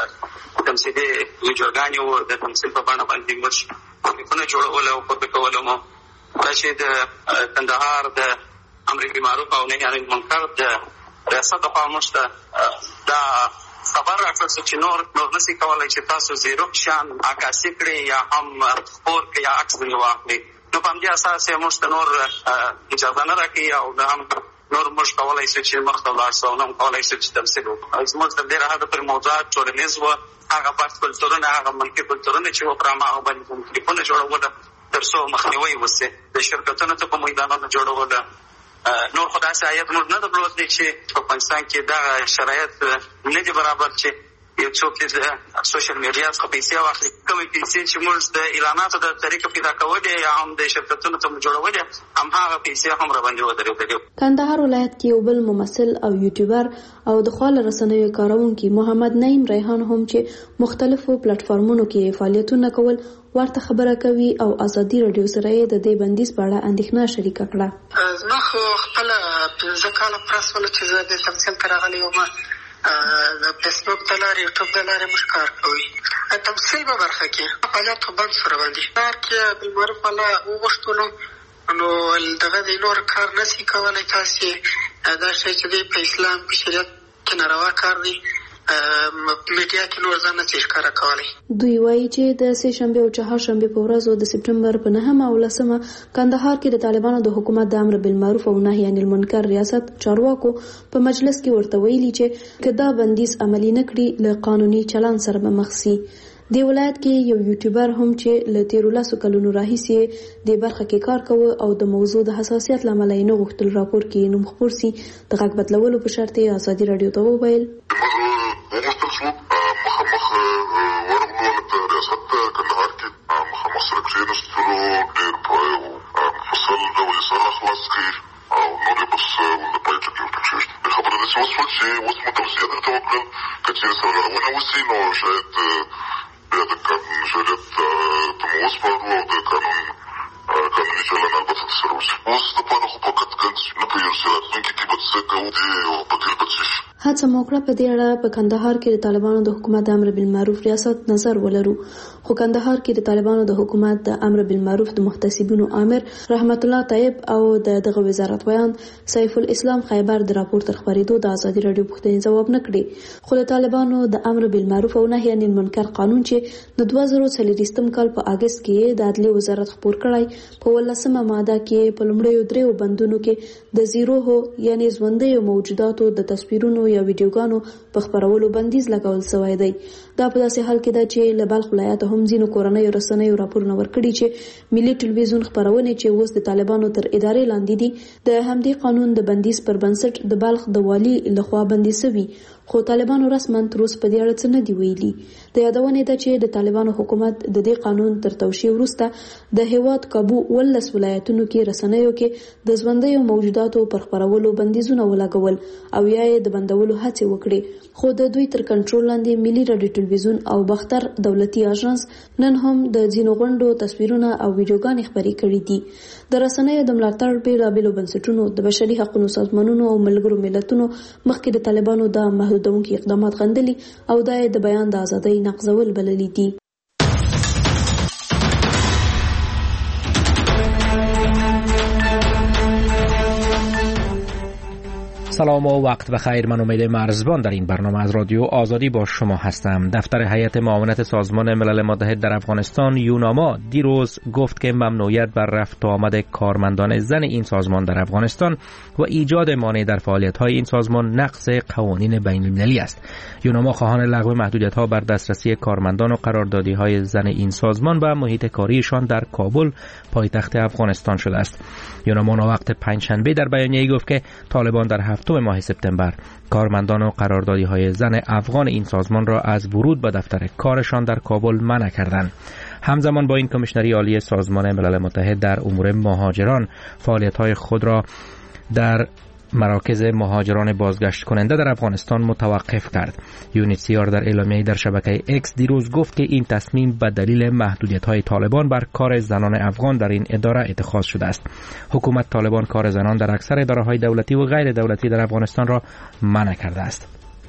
تمثيلي ویډیوګانې او د تمثيل په بڼه باندې موږ په جوړول او په کولو مو چې د کندهار د امر بالمعروف او نهي عن المنکر د ریاست په مشته دا خبر راکړل چې نور نشي کولای چې تاسو زیرو شان عکاسي کړئ یا هم خبر کړئ یا عکس واخلئ. نو په دې اساس یې موږ نور اجازه نه راکړي او هم نور موږ کولای شو چې مخته لاړ شو نو کولای شو چې تمثيل وکړو. زموږ د دې راځي پر موضوعات ټولنیز و هغه پاتې کلتورونه هغه ملکي کلتورونه چې وپرامه او باندې ټلیفون جوړول ترڅو مخنیوي وسي د شرکتونو ته په میدانونو جوړول. نور خدای سي آیت موږ نه درلود چې په پاکستان کې دا شرایط نه دي برابر چې یو څوک د سوشل میډیا څخه پیسې واخلي. کومې پیسې چې موږ د اعلاناتو د طریقې پیدا کولې یا هم د شرکتونو ته جوړولې هم هغه پیسې هم را باندې ودرېدلې. کندهار ولایت کې یو بل ممثل او یوټیوبر او د خپل رسنیو کارونکي محمد نعیم ریحان هم چې مختلفو پلیټ فارمونو کې فعالیتونه کول ورته خبره کوي او آزادي رادیو سره د دې بندیز په اړه اندېښنه شریکه کړه. زه خو خپل 15 کاله پرسول چې زه د تمثيل ته راغلی یم د فیسبوک د لارې یوټیوب د لارې موږ کار کوي. تمثيل په برخه کې فعالیت بند سره باندې کار کې بالمعروف الله وغوښتلو نو دغه د نور کار نشي کولای. تاسو دا شی چې په اسلام په شریعت کې ناروا کار دی میډیا کې نور ځان نه ښکارا کوي. دوی وایي چې د سه شنبه او چهارشنبه په ورځو د سپټمبر په 9 او 10 کندهار کې د طالبانو د حکومت د امر بالمعروف او نهي عن المنکر ریاست چارواکو په مجلس کې ورته ویلي چې کدا بندیز عملی نکړي له قانوني چلان سره به مخ شي. د ولایت کې یو یوټیوبر هم چې له 13 کلونو راهیسې د برخه کې کار کوي او د موضوع د حساسیت لامل یې نه غوښتل راپور کې نوم خبر سي د غږ بدلولو په شرط یې آزادي رادیو ته وویل مخامخ ورغلو د ریاست کندهار کې مخامخ سره کېناستلو ډېر په مفصل ډول سره خلاص کړي او نور بس د پایټ کې ورته خبره ده چې چې اوس مو توصیه درته وکړل که چېرې سره روانه وسي نو شاید بیا د قانون شریعت ته مو وسپارو او د قانوني چلن البته سره وسي. اوس دپاره خو فقط ګنځ نه پوهېږو چې راتلونکي کې به څه کوو او بدیل به څه شي. هڅه موکړه په دې اړه په کندهار کې د طالبانو د حکومت د امر بالمعروف ریاست نظر ولرو، خو کندهار کې د طالبانو د حکومت د امر بالمعروف د محتسبینو امر رحمت الله طیب او دغه وزارت ویان سیف الاسلام خیبر د راپور تر خبرېدو د ازادي رادیو پوښتنې ځواب نه کړي. خو د طالبانو د امر بالمعروف او نهي عن المنکر قانون چې د 2023 کال په اگست کې د عدلي وزارت خپور کړی په 18مه ماده کې په لومړیو 3 بندونو کې د زیرو یعنی ژوندۍ موجوداتو د تصویرونو یا ویډیوګانو په خبرولو بندیز لګول شوی دی. دا په داسې حال کې ده چې له بلخ ولایت هم ځینو کورنیو رسنیو راپورونه ورکړي چې ملي ټلویزیون خبرونه چې اوس د طالبانو تر ادارې لاندې دي د همدې قانون د بندیز پر بنسټ د بلخ د والی لخوا بندي شوی، خو طالبانو رسماً تر اوسه په دې اړه څه نه دی ویلي. د یادونه ده چې د طالبانو حکومت د دې قانون تر توشیح وروسته د هیواد کابو ولس ولایتونو کې رسنیو کې د ژوندۍ موجوداتو پر خبرولو بندیزونه ولګول او یا د بندولو هڅې وکړي، خو د دوی تر کنټرول لاندې ملي رادیو ټلویزیون او بختر دولتي اژانس نن هم د ځینو غونډو تصویرونه او ویډیوګانې خبرې کړې دي. د رسنیو د ملاتړ بیلابیلو بنسټونو د بشري حقوقو سازمانونو او ملګرو ملتونو مخکې د طالبانو د محدودونکو اقدامات غندلي او د بیان د ازادۍ نقضول بللي دي. سلام و وقت بخیر. من امید مرزبان در این برنامه از رادیو آزادی با شما هستم. دفتر هیئت معاونت سازمان ملل متحد در افغانستان یوناما دیروز گفت که ممنوعیت بر رفت و آمد کارمندان زن این سازمان در افغانستان و ایجاد مانع در فعالیت‌های این سازمان نقض قوانین بین‌المللی است. یوناما خواهان لغو محدودیت‌ها بر دسترسی کارمندان و قراردادی‌های زن این سازمان و محیط کاریشان در کابل پایتخت افغانستان شده است. یوناما وقت پنجشنبه در بیانیه‌ای گفت که طالبان در هفتم ماه سپتامبر کارمندان و قراردادی‌های زن افغان این سازمان را از ورود به دفتر کارشان در کابل منع کردند. همزمان با این کمیشنری عالی سازمان ملل متحد در امور مهاجران فعالیت‌های خود را در مراکز مهاجران بازگشت کننده در افغانستان متوقف کرد. یونیسیار در اعلامیه‌ای در شبکه اکس دیروز گفت که این تصمیم به دلیل محدودیت‌های طالبان بر کار زنان افغان در این اداره اتخاذ شده است. حکومت طالبان کار زنان در اکثر اداره‌های دولتی و غیر دولتی در افغانستان را منع کرده است.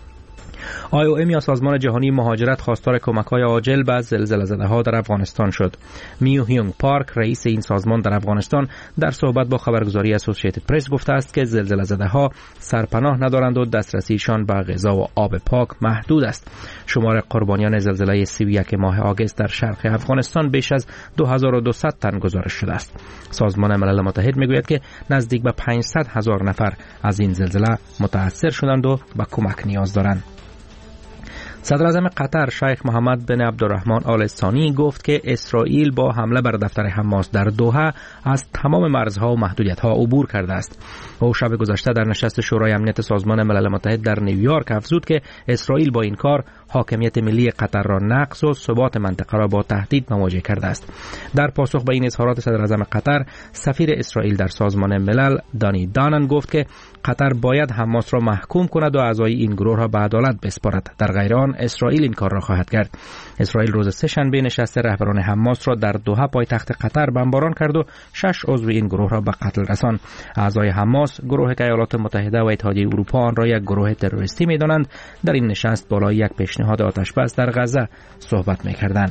IOM یا سازمان جهانی مهاجرت خواستار کمک‌های عاجل به زلزله‌زده‌ها در افغانستان شد. میو هیونگ پارک رئیس این سازمان در افغانستان در صحبت با خبرگزاری اسوسییتد پرس گفته است که زلزله‌زده‌ها سرپناه ندارند و دسترسیشان به غذا و آب پاک محدود است. شمار قربانیان زلزله 31 ماه آگوست در شرق افغانستان بیش از 2200 تن گزارش شده است. سازمان ملل متحد میگوید که نزدیک به 500,000 نفر از این زلزله متاثر شدند و به کمک نیاز دارند. صدر اعظم قطر شیخ محمد بن عبدالرحمن آل ثانی گفت که اسرائیل با حمله بر دفتر حماس در دوحه از تمام مرزها و محدودیت‌ها عبور کرده است. او شب گذشته در نشست شورای امنیت سازمان ملل متحد در نیویورک افزود که اسرائیل با این کار حاکمیت ملی قطر را نقض و ثبات منطقه را با تهدید مواجه کرده است. در پاسخ به این اظهارات صدر اعظم قطر، سفیر اسرائیل در سازمان ملل دانی دانن گفت که قطر باید حماس را محکوم کند و اعضای این گروه را به عدالت بسپارد. در غیر آن اسرائیل این کار را خواهد کرد. اسرائیل روز سه‌شنبه نشست رهبران حماس را در دوحه پایتخت قطر بمباران کرد و 6 عضو این گروه را به قتل رساند. اعضای حماس گروه که ایالات متحده و اتحادیه اروپا آن را یک گروه تروریستی می‌دانند در این نشست بالای یک پیشنهاد آتش‌بس در غزه صحبت می‌کردند.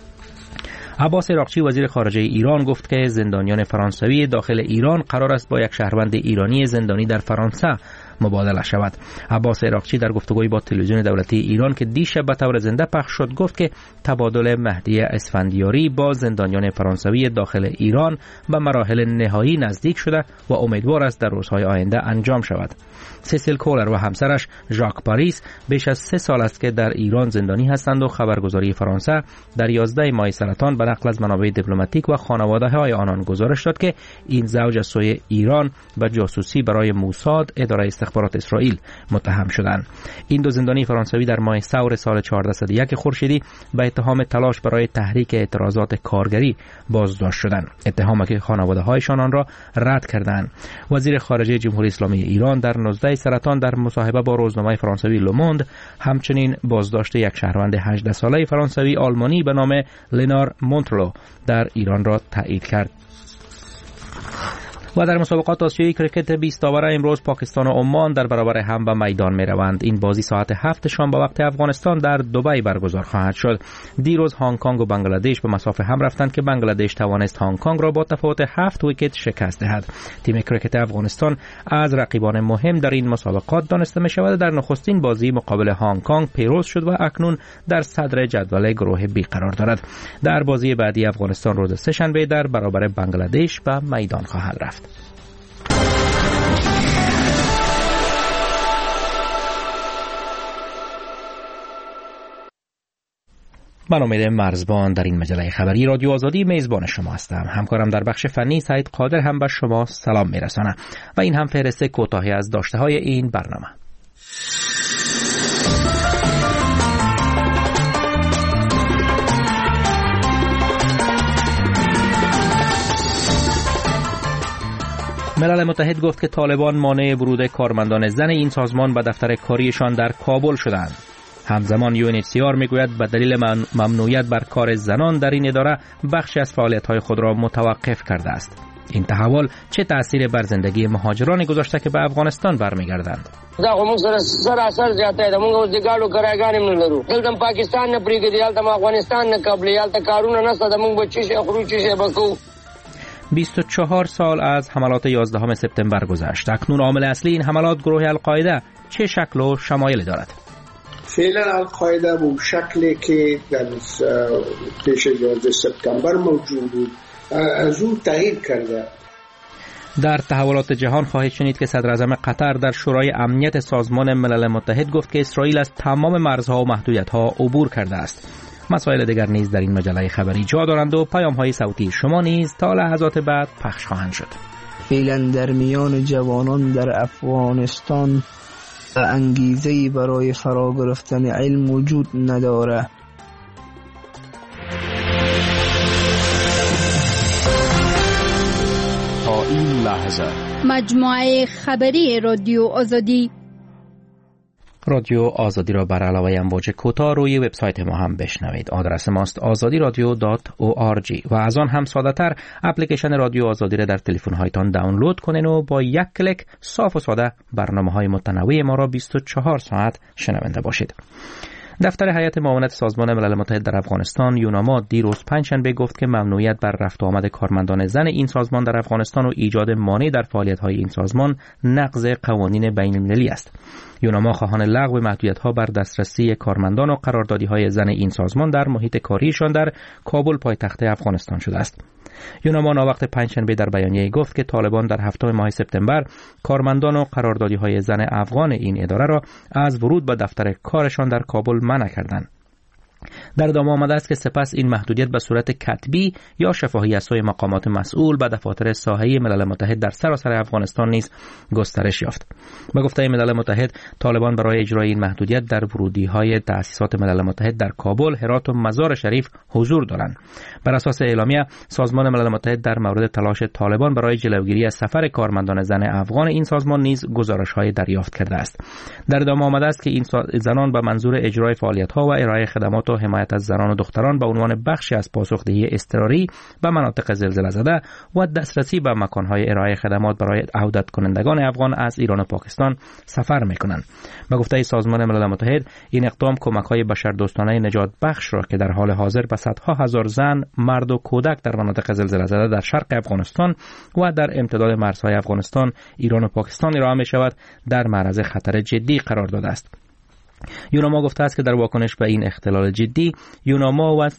عباس عراقچی وزیر خارجه ایران گفت که زندانیان فرانسوی داخل ایران قرار است با یک شهروند ایرانی زندانی در فرانسه مبادله شود. عباس عراقچی در گفتگوی با تلویزیون دولتی ایران که دیشب به طور زنده پخش شد گفت که تبادل مهدی اسفندیاری با زندانیان فرانسوی داخل ایران به مراحل نهایی نزدیک شده و امیدوار است در روزهای آینده انجام شود. سیسیل کولر و همسرش ژاک پاریس بیش از 3 سال است که در ایران زندانی هستند و خبرگزاری فرانسه در 11 ماه سرطان به نقل از منابع دیپلماتیک و خانواده‌های آنان گزارش داد که این زوج از سوی ایران به جاسوسی برای موساد اداره استخبارات اسرائیل متهم شدند. این دو زندانی فرانسوی در ماه ثور سال 1401 خورشیدی به اتهام تلاش برای تحریک اعتراضات کارگری بازداشت شدند. اتهامی که خانواده‌هایشان آن را رد کردند. وزیر خارجه جمهوری اسلامی ایران در 19 سرطان در مصاحبه با روزنامه فرانسوی لوموند همچنین بازداشت یک شهروند 18 ساله فرانسوی آلمانی به نام لنار مونترلو در ایران را تایید کرد. و در مسابقات آسیایی کرکت 20 اوره امروز پاکستان و عمان در برابر هم به میدان می روند. این بازی ساعت 7 شام به وقت افغانستان در دبی برگزار خواهد شد. دیروز هنگ کنگ و بنگلادش به مسافه هم رفتند که بنگلادش توانست هنگ کنگ را با تفاوت 7 ویکت شکست دهد. تیم کرکت افغانستان از رقیبان مهم در این مسابقات دانسته می شود. در نخستین بازی مقابل هنگ کنگ پیروز شد و اکنون در صدر جدول گروه بی قرار دارد. در بازی بعدی افغانستان روز سه‌شنبه در برابر بنگلادش به میدان خواهد رفت. من امید مرزبان در این مجله خبری رادیو آزادی میزبان شما هستم. همکارم در بخش فنی سعید قادر هم به شما سلام میرسانم و این هم فهرست کوتاهی از داشته های این برنامه. ملل متحد گفت که طالبان مانع ورود کارمندان زن این سازمان به دفتر کاریشان در کابل شدند. همزمان UNHCR میگوید به دلیل ممنوعیت بر کار زنان در این اداره بخشی از فعالیت‌های خود را متوقف کرده است. این تحول چه تأثیری بر زندگی مهاجرانی گذاشته که به افغانستان برمیگردند؟ دا موږ سره اثر زیاته ده. موږ اوس د ګاډو کرایګانې نه لرو. دلته پاکستان نه پریږدي، هلته افغانستان نه قبلي، هلته کارونه نشته ده. موږ به چی شي خورو، چی شي بکو. 24 سال از حملات 11 سپتامبر گذشت. اکنون عامل اصلی این حملات گروه القاعده چه شکل و شمایلی دارد؟ فعلا القاعده به شکلی که در پیش 11 سپتامبر موجود بود از او تغییر کرده. در تحولات جهان خواهید شنید که صدر اعظم قطر در شورای امنیت سازمان ملل متحد گفت که اسرائیل از تمام مرزها و محدودیت‌ها عبور کرده است. مسائل دیگر نیز در این مجله خبری جا دارند و پیام‌های صوتی شما نیز تا لحظات بعد پخش خواهند شد. فعلا در میان جوانان در افغانستان انگیزه‌ای برای فرا گرفتن علم وجود نداره. تا این لحظه مجموعه خبری رادیو آزادی را بر علاوه امواج کوتاه روی وبسایت ما هم بشنوید. آدرس ماست azadiradio.org و از آن هم ساده تر اپلیکیشن رادیو آزادی را در تلفن هایتان دانلود کنین و با یک کلیک صاف و ساده برنامه‌های متنوع ما را 24 ساعت شنونده باشید. دفتر هیئت معاونت سازمان ملل متحد در افغانستان یوناما دیروز پنجشنبه گفت که ممنوعیت بر رفت و آمد کارمندان زن این سازمان در افغانستان و ایجاد مانع در فعالیت‌های این سازمان نقض قوانین بین‌المللی است. یوناما خواهان لغو محدودیت‌ها بر دسترسی کارمندان و قراردادی‌های زن این سازمان در محیط کاریشان در کابل پایتخت افغانستان شده است. یوناما ناوقت پنجشنبه در بیانیه گفت که طالبان در 7 ماه سپتامبر کارمندان و قراردادی‌های زن افغان این اداره را از ورود به دفتر کارشان در کابل منع کردند. در ادامه آمده است که سپس این محدودیت به صورت کتبی یا شفاهی از سوی مقامات مسئول به دفاتر ساحه‌ای ملل متحد در سراسر افغانستان نیز گسترش یافت. به گفته ملل متحد، طالبان برای اجرای این محدودیت در ورودی‌های تأسیسات ملل متحد در کابل، هرات و مزار شریف حضور دارند. بر اساس اعلامیه، سازمان ملل متحد در مورد تلاش طالبان برای جلوگیری از سفر کارمندان زن افغان این سازمان نیز گزارش‌های دریافت کرده است. در ادامه آمده است که این زنان به منظور اجرای فعالیت‌ها و ارائه خدمات و حمایت از زنان و دختران به عنوان بخشی از پاسخدهی اضطراری به مناطق زلزله زده و دسترسی به مکان‌های ارائه خدمات برای عودت کنندگان افغان از ایران و پاکستان سفر می‌کنند. به گفته سازمان ملل متحد، این اقدام کمک‌های بشردوستانه نجات بخش را که در حال حاضر به صدها هزار زن، مرد و کودک در مناطق زلزله زده در شرق افغانستان و در امتداد مرزهای افغانستان، ایران و پاکستان ارائه می‌شود، در معرض خطر جدی قرار داده است. یوناما گفته است که در واکنش به این اختلال جدی، یوناما و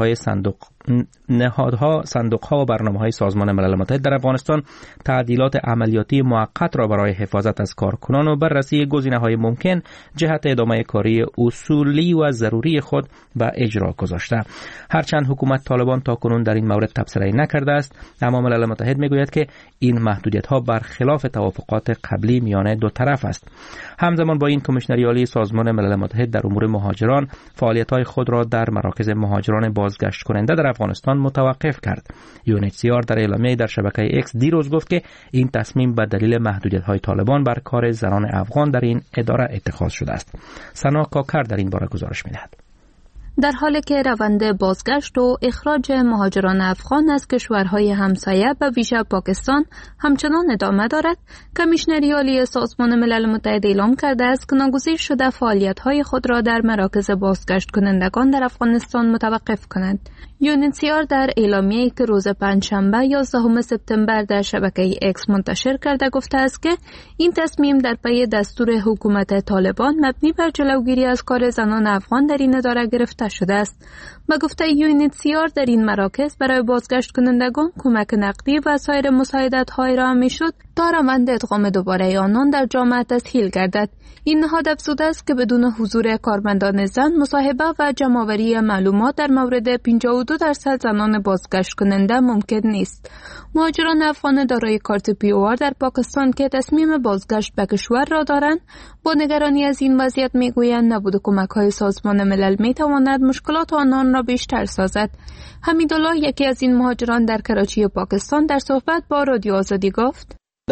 صندوق‌ها و برنامه‌های سازمان ملل متحد در افغانستان تعدیلات عملیاتی موقت را برای حفاظت از کارکنان و بررسی گزینه‌های ممکن جهت ادامه کاری اصولی و ضروری خود به اجرا گذاشته. هرچند حکومت طالبان تاکنون در این مورد تبصره‌ای نکرده است، اما ملل متحد میگوید که این محدودیت‌ها برخلاف توافقات قبلی میان دو طرف است. همزمان با این، کمیشنری عالی سازمان ملل متحد در امور مهاجران فعالیت‌های خود را در مراکز مهاجران بازگشت کننده در افغانستان متوقف کرد. UNHCR در اعلامیه در شبکه ایکس دیروز گفت که این تصمیم به دلیل محدودیت‌های طالبان بر کار زنان افغان در این اداره اتخاذ شده است. سنا کاکر در این باره گزارش می‌دهد. در حالی که روند بازگشت و اخراج مهاجران افغان از کشورهای همسایه به ویژه پاکستان همچنان ادامه دارد، کمیشنری عالی سازمان ملل متحد اعلام کرده است که ناگزیر شده فعالیت‌های خود را در مراکز بازگشت کنندگان در افغانستان متوقف کند. UNHCR در اعلامیه‌ای که روز پنجشنبه 11 سپتامبر در شبکه اکس منتشر کرده گفته است که این تصمیم در پی دستور حکومت طالبان مبنی بر جلوگیری از کار زنان افغان در این اداره گرفته شده است. به گفته UNHCR در این مراکز برای بازگشت کنندگان کمک نقدی و سایر مساعدت‌های را میشد تا روند ادغام دوباره آنان در جامعه تسهیل گردد. این نهاد افزوده است که بدون حضور کارمندان زن، مصاحبه و جمع‌آوری معلومات در مورد 52% زنان بازگشت کننده ممکن نیست. مهاجران افغان دارای کارت POR در پاکستان که تصمیم بازگشت به کشور را دارند، با نگرانی از این وضعیت میگویند نبود کمک‌های سازمان ملل میتواند مشکلات آنان را بیشتر سازد. حمیدالله، یکی از این مهاجران در کراچی پاکستان، در صحبت با رادیو آزادی گفت: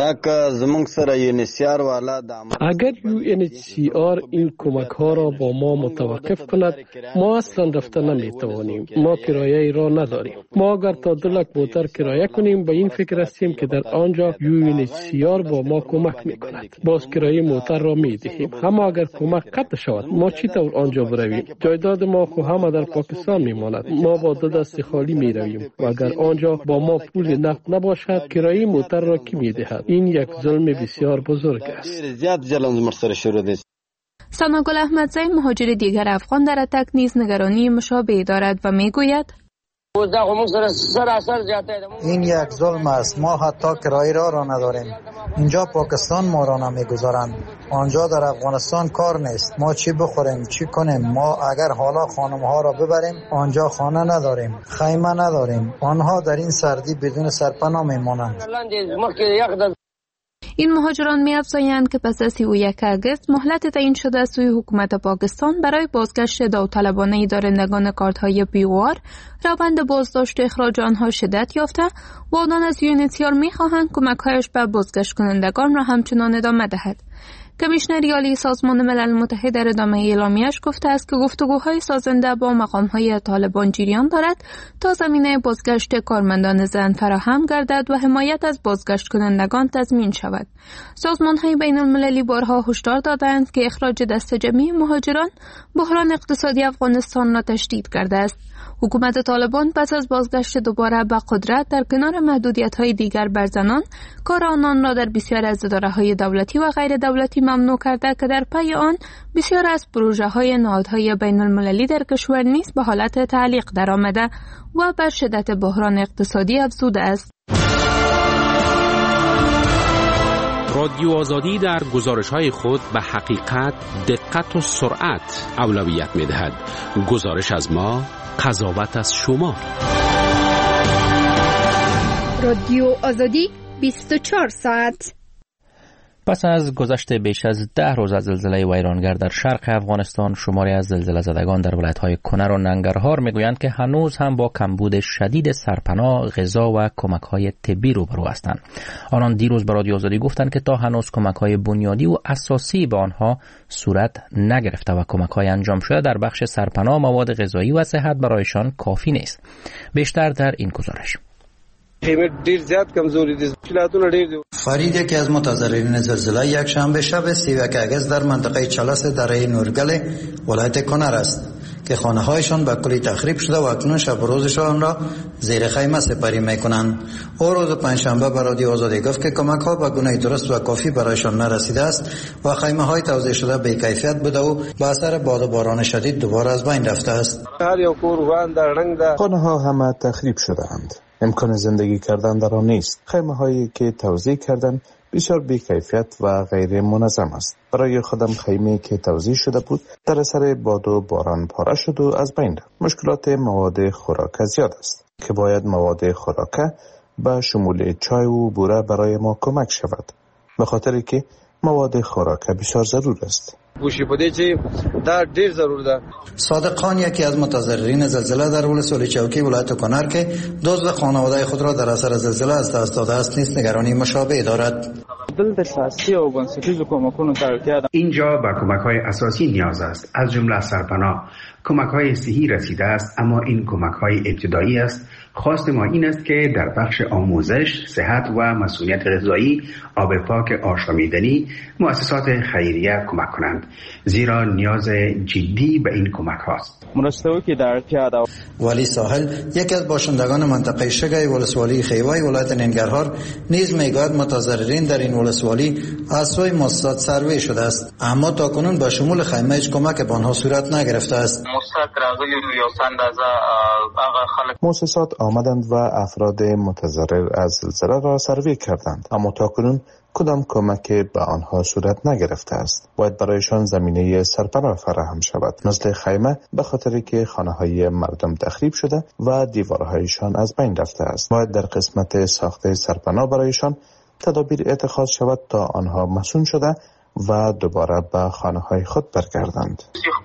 اگر UNHCR این کمک ها را با ما متوقف کند، ما اصلا رفته نمی توانیم. ما کرایه را نداریم. ما اگر تا 2 لک موتر کرایه کنیم به این فکر هستیم که در آنجا UNHCR با ما کمک می کند. باز کرایه موتر را می دهیم. اما اگر کمک قطع شود، ما چی طور آنجا برویم؟ جایداد ما خو همه در پاکستان می ماند. ما با 2 دست خالی می رویم و اگر آنجا با ما پول نقد نباشد، کرایه موتر را کی می دهد؟ این یک ظلم بسیار بزرگ است. ثناگل احمدزی، مهاجر دیگر افغان در اتک، نیز نگرانی مشابهی دارد و میگوید: این یک ظلم است. ما حتی کرایه را نداریم. اینجا پاکستان ما را نمیگذارند. آنجا در افغانستان کار نیست. ما چی بخوریم، چی کنیم؟ ما اگر حالا خانم‌ها را ببریم، آنجا خانه نداریم، خیمه نداریم. آنها در این سردی بدون سرپناه میمانند. این مهاجران می‌افزایند که پس از 31 آگوست مهلت تعیین شده از سوی حکومت پاکستان برای بازگشت داوطلبانه دارندگان کارت‌های POR، روند بازداشت اخراج آنها شدت یافته و آنان از UNHCR می‌خواهند کمک‌هایش به بازگشت کنندگان را همچنان ادامه دهد. کمیشنری عالی سازمان ملل متحد در ادامه اعلامیه‌اش گفته است که گفتگوهای سازنده با مقام‌های طالبان جریان دارد تا زمینه بازگشت کارمندان زن فراهم گردد و حمایت از بازگشت کنندگان تضمین شود. سازمان‌های بین‌المللی بارها هشدار دادند که اخراج دست جمعی مهاجران بحران اقتصادی افغانستان را تشدید کرده است. حکومت طالبان پس از بازگشت دوباره به قدرت در کنار محدودیت‌های دیگر بر زنان، کار آنان را در بسیار از اداره‌های دولتی و غیر دولتی ممنوع کرده که در پی آن بسیار از پروژه‌های نهادهای بین‌المللی در کشور نیز به حالت تعلیق درآمده و بر شدت بحران اقتصادی افزوده است. رادیو آزادی در گزارش‌های خود به حقیقت، دقت و سرعت اولویت می‌دهد. گزارش از ما، قضاوت از شما. رادیو آزادی 24 ساعت. پس از گذشت بیش از 10 روز از زلزله ویرانگر در شرق افغانستان، شماری از زلزله زدگان در ولایت‌های کنر و ننگرهار میگویند که هنوز هم با کمبود شدید سرپناه، غذا و کمک‌های طبی روبرو هستند. آنان دیروز به رادیو آزادی گفتند که تا هنوز کمک‌های بنیادی و اساسی به آنها صورت نگرفته و کمک‌های انجام شده در بخش سرپناه، مواد غذایی و صحت برایشان کافی نیست. بیشتر در این گزارش. فرید که از متضررین زلزله یک شنبه شب 31 آگوست در منطقه چالس دره نورگل ولایت کنر است که خانه‌هایشان به کلی تخریب شده و اکنون شب و روزشان را زیر خیمه سپری می‌کنند. او روز پنجشنبه به رادیو آزادی گفت که کمک‌ها به گونه درست و کافی برایشان نرسیده است و خیمه‌های توزیع شده بی کیفیت بوده و به اثر باد و باران شدید دوباره از بین رفته است. خانه‌ها همه تخریب شده‌اند. امکان زندگی کردن در آن نیست. خیمه‌هایی که توزیع کردند بسیار بی‌کیفیت و غیر منظم است. برای خودم خیمه‌ای که توزیع شده بود در اثر باد و باران پاره شد و از بین رفت. مشکلات مواد خوراک زیاد است که باید مواد خوراک به شمول چای و بوره برای ما کمک شود، به خاطر که مواد خوراک بسیار ضرور است. گوشی بده چې دا ډیر ضرور ده. صادق خان یکی از متضررین زلزله در ولسوالی چوکی ولایت کنر که دزد خانواده خود را در اثر زلزله از دست داده است نیز نگرانی مشابه دارد. اینجا به کمک‌های اساسی نیاز است، از جمله سرپناه. کمک‌های صحی رسیده است، اما این کمک‌های ابتدایی است. خواست ما این است که در بخش آموزش، صحت و مسئولیت غذایی، آب پاک آشامیدنی مؤسسات خیریه کمک کنند، زیرا نیاز جدی به این کمک هاست. ولی ساحل یکی از باشندگان منطقه شگای ولسوالی خیوای ولایت ننگرهار نیز میگوید متضررین در این ولسوالی از سوی مؤسسات سروی شده است، اما تاکنون به شمول خیمه هیچ کمک به آنها صورت نگرفته است. مؤسسات آمدند و افراد متضرر از زلزله را سروی کردند، اما تاکنون کدام کمک به آنها صورت نگرفته است. باید برایشان زمینه سرپناه فراهم شود، مثل خیمه، به خاطر که خانه‌های مردم تخریب شده و دیوارهایشان از بین رفته است. باید در قسمت ساخته سرپناه برایشان تدابیر اتخاذ شود تا آنها مسون شده و دوباره به خانه‌های خود برگردند.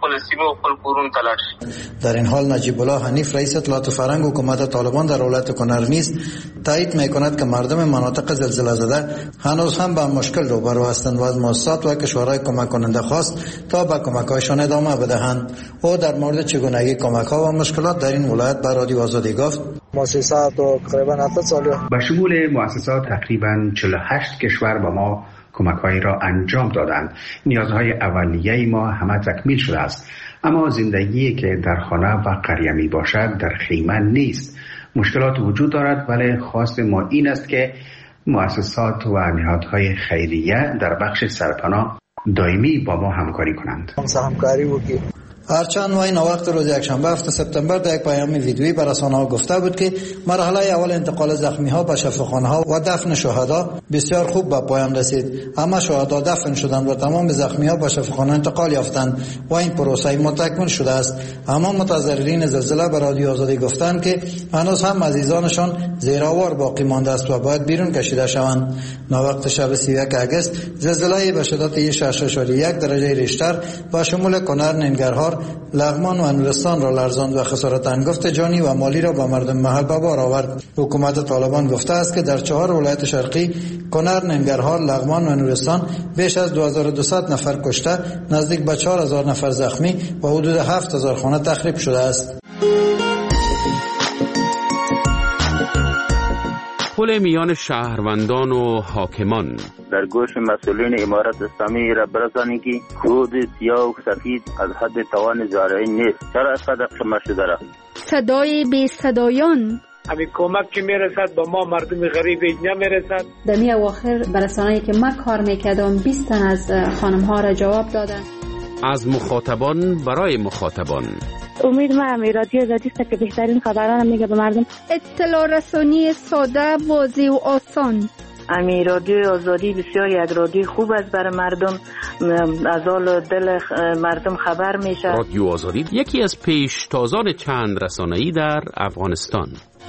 در این حال نجیب الله حنیف رئیس اطلاعات فرهنگ حکومت طالبان در ولایت کنر نیز تایید می‌کند که مردم مناطق زلزله زده هنوز هم با مشکل روبرو هستند و از مؤسسات و کشورهای کمک کننده خواست تا به کمک‌هایشان ادامه بدهند. او در مورد چگونگی کمک‌ها و مشکلات در این ولایت به رادیو آزادی گفت: مؤسسات تقریبا 8 سال به شمول مؤسسات تقریبا 48 کشور به ما کمک‌هایی را انجام دادند. نیازهای اولیه ما همه تکمیل شده است، اما زندگی که در خانه و قریه می باشد در خیمه نیست. مشکلات وجود دارد، ولی خواست ما این است که مؤسسات و نهادهای خیریه در بخش سرپناه دائمی با ما همکاری کنند. هرچند وی وقت روز یکشنبه 7 سپتامبر در یک پیام ویدیویی به رسانه‌ها گفته بود که مرحله اول انتقال زخمی‌ها به شفاخانه‌ها و دفن شهدا بسیار خوب به پایان رسید، اما شهدا دفن شدند و تمام زخمی‌ها به شفاخانه انتقال یافتند و این پروسه متکمل شده است. اما متضررین زلزله به رادیو آزادی گفتند که هنوز هم عزیزانشان زیرآور باقی مانده است و باید بیرون کشیده شوند. وقت شب 31 اگست زلزله به شدت 6.1 درجه ریشتر با شمول کنر، ننگرهار، لغمان و نورستان را لرزاند و خسارت انگفت جانی و مالی را به مردم محل به بار آورد. حکومت طالبان گفته است که در 4 ولایت شرقی کنر، ننگرهار، لغمان و نورستان بیش از 2200 نفر کشته، نزدیک به 4000 نفر زخمی و حدود 7000 خانه تخریب شده است. پل میان شهروندان و حاکمان در گوش مسئولین امارت اسلامی را برسانید که خود سیاه و سفید از حد توان زارعی نیست. چرا صدق شما شده را؟ صدای بی صدایان همین کمک که میرسد با ما مردم غریب اینجا میرسد. در می اواخر برسانه‌ای که من کار میکردم 20 تن از خانم ها را جواب دادن. از مخاطبان برای مخاطبان. امید من رادیو آزادی است که بهترین خبران میگه به مردم. اطلاع رسانی ساده، واضح و آسان. امی رادیو آزادی بسیار یک رادیو خوب است برای مردم، از حال دل مردم خبر میشه. رادیو آزادی یکی از پیشتازان چند رسانه‌ای در افغانستان.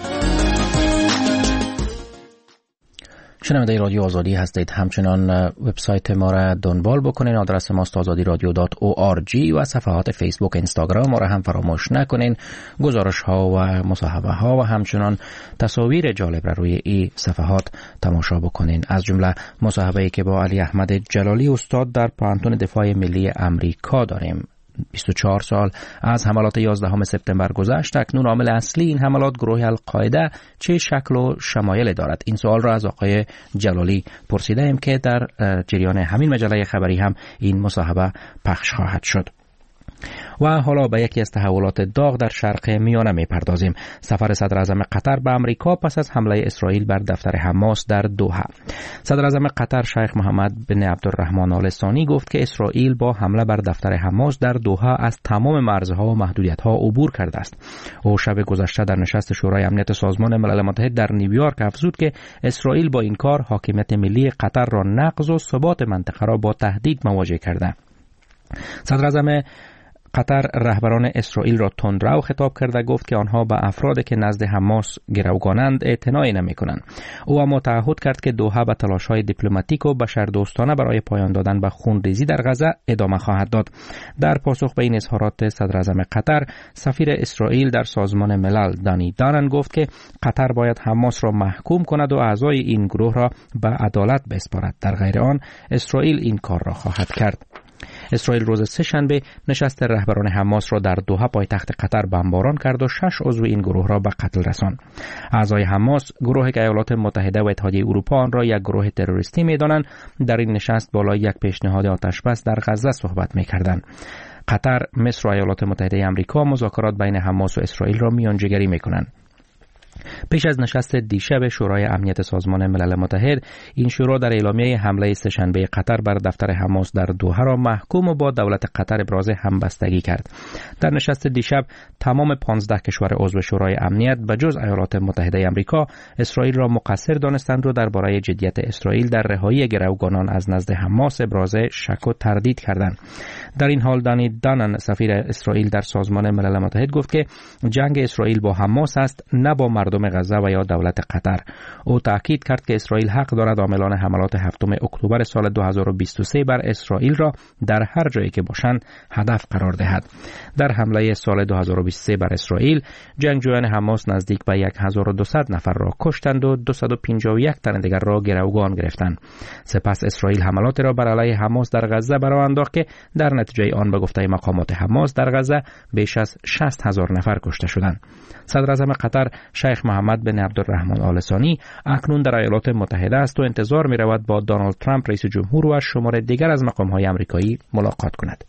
شنونده رادیو آزادی هستید. همچنان وبسایت ما را دنبال بکنین. آدرس ماست azadiradio.org و صفحات فیسبوک، اینستاگرام ما را هم فراموش نکنین. گزارش ها و مصاحبه ها و همچنان تصاویر جالب را روی این صفحات تماشا بکنین. از جمله مصاحبه‌ای که با علی احمد جلالی استاد در پانتون دفاع ملی امریکا داریم. 24 سال از حملات 11 سپتامبر گذشت. اکنون عامل اصلی این حملات گروه القاعده چه شکل و شمایل دارد؟ این سوال را از آقای جلالی پرسیدیم که در جریان همین مجله خبری هم این مصاحبه پخش خواهد شد. و حالا به یکی از تحولات داغ در شرق میانه میپردازیم. سفر صدر اعظم قطر به امریکا پس از حمله اسرائیل بر دفتر حماس در دوحه. صدر اعظم قطر شیخ محمد بن عبدالرحمن آل ثانی گفت که اسرائیل با حمله بر دفتر حماس در دوحه از تمام مرزها و محدودیت‌ها عبور کرده است. او شب گذشته در نشست شورای امنیت سازمان ملل متحد در نیویورک افزود که اسرائیل با این کار حاکمیت ملی قطر را نقض و ثبات منطقه را با تهدید مواجه کرده. صدر اعظم قطر رهبران اسرائیل را تندرو خطاب کرده گفت که آنها به افرادی که نزد حماس گروگانند اعتنایی نمی‌کنند. او اما تعهد کرد که دوحه به تلاش‌های دیپلماتیک و بشردوستانه برای پایان دادن به خونریزی در غزه ادامه خواهد داد. در پاسخ به این اظهارات صدر اعظم قطر، سفیر اسرائیل در سازمان ملل دانی دارن گفت که قطر باید حماس را محکوم کند و اعضای این گروه را به عدالت بسپارد. در غیر آن اسرائیل این کار را خواهد کرد. اسرائیل روز سه‌شنبه نشست رهبران حماس را در دوحه پایتخت قطر بمباران کرد و 6 عضو این گروه را به قتل رساند. اعضای حماس، گروهی که ایالات متحده و اتحادیه اروپا آن را یک گروه تروریستی می‌دانند، در این نشست بالای یک پیشنهاد آتشبس در غزه صحبت می‌کردند. قطر، مصر و ایالات متحده آمریکا مذاکرات بین حماس و اسرائیل را میانجیگری می‌کنند. پیش از نشست دیشب شورای امنیت سازمان ملل متحد، این شورا در اعلامیه حمله سه‌شنبه قطر بر دفتر حماس در دوحه را محکوم و با دولت قطر ابراز همبستگی کرد. در نشست دیشب تمام 15 کشور عضو شورای امنیت به جز ایالات متحده آمریکا اسرائیل را مقصر دانستند و درباره جدیت اسرائیل در رهایی گروگانان از نزد حماس ابراز شک و تردید کردند. در این حال دانی دانن، سفیر اسرائیل در سازمان ملل متحد، گفت که جنگ اسرائیل با حماس است، نه با مردم غزه و یا دولت قطر. او تاکید کرد که اسرائیل حق دارد عاملان حملات 7 اکتبر سال 2023 بر اسرائیل را در هر جایی که باشند هدف قرار دهد. در حمله سال 2023 بر اسرائیل، جنگجویان حماس نزدیک به 1200 نفر را کشتند و 251 تن دیگر را گروگان گرفتند. سپس اسرائیل حملات را بر علیه حماس در غزه برآورد انداخت که در نتیجه آن به گفته مقامات حماس در غزه بیش از 60,000 نفر کشته شدند. صدر اعظم قطر شیخ محمد بن عبدالرحمن آل ثانی اکنون در ایالات متحده است و انتظار می رود با دونالد ترامپ رئیس جمهور و شمار دیگر از مقام‌های آمریکایی ملاقات کند.